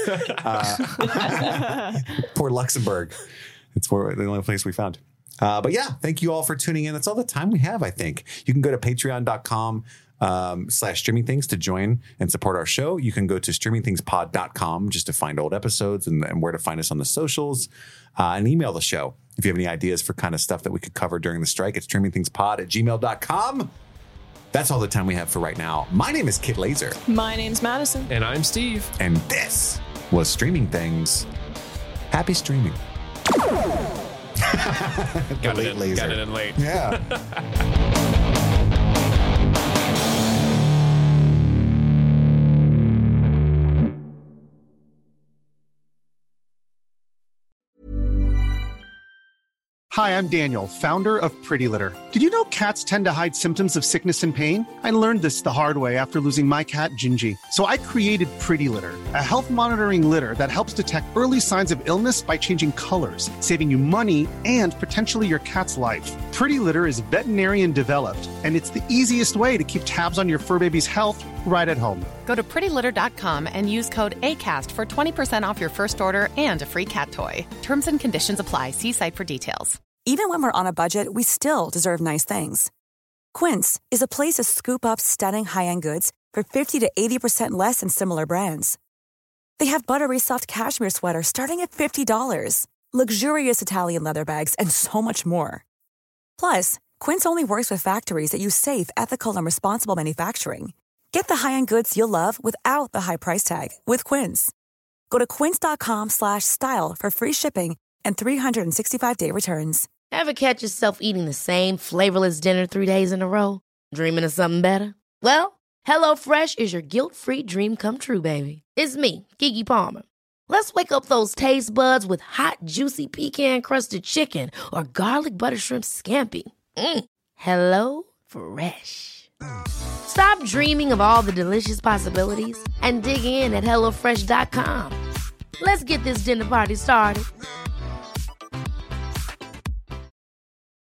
Uh, poor Luxembourg. It's where, the only place we found. Uh, but yeah, thank you all for tuning in. That's all the time we have, I think. You can go to patreon.com um, slash streaming things to join and support our show. You can go to streaming things pod dot com just to find old episodes and, and where to find us on the socials, uh, and email the show. If you have any ideas for kind of stuff that we could cover during the strike, it's streaming things pod at gmail dot com. That's all the time we have for right now. My name is Kit Laser, My name's Madison. And I'm Steve. and this was Streaming Things. Happy streaming. Got late it, in, laser. got it in late. Yeah. Hi, I'm Daniel, founder of Pretty Litter. Did you know cats tend to hide symptoms of sickness and pain? I learned this the hard way after losing my cat, Gingy. So I created Pretty Litter, a health monitoring litter that helps detect early signs of illness by changing colors, saving you money and potentially your cat's life. Pretty Litter is veterinarian developed, and it's the easiest way to keep tabs on your fur baby's health right at home. Go to pretty litter dot com and use code ACAST for twenty percent off your first order and a free cat toy. Terms and conditions apply. See site for details. Even when we're on a budget, we still deserve nice things. Quince is a place to scoop up stunning high-end goods for fifty to eighty percent less than similar brands. They have buttery soft cashmere sweaters starting at fifty dollars, luxurious Italian leather bags, and so much more. Plus, Quince only works with factories that use safe, ethical, and responsible manufacturing. Get the high-end goods you'll love without the high price tag with Quince. Go to quince.com slash style for free shipping and three sixty-five day returns. Ever catch yourself eating the same flavorless dinner three days in a row? Dreaming of something better? Well, HelloFresh is your guilt-free dream come true, baby. It's me, Keke Palmer. Let's wake up those taste buds with hot, juicy pecan-crusted chicken or garlic butter shrimp scampi. Mm. Hello Fresh. Stop dreaming of all the delicious possibilities and dig in at hello fresh dot com. Let's get this dinner party started.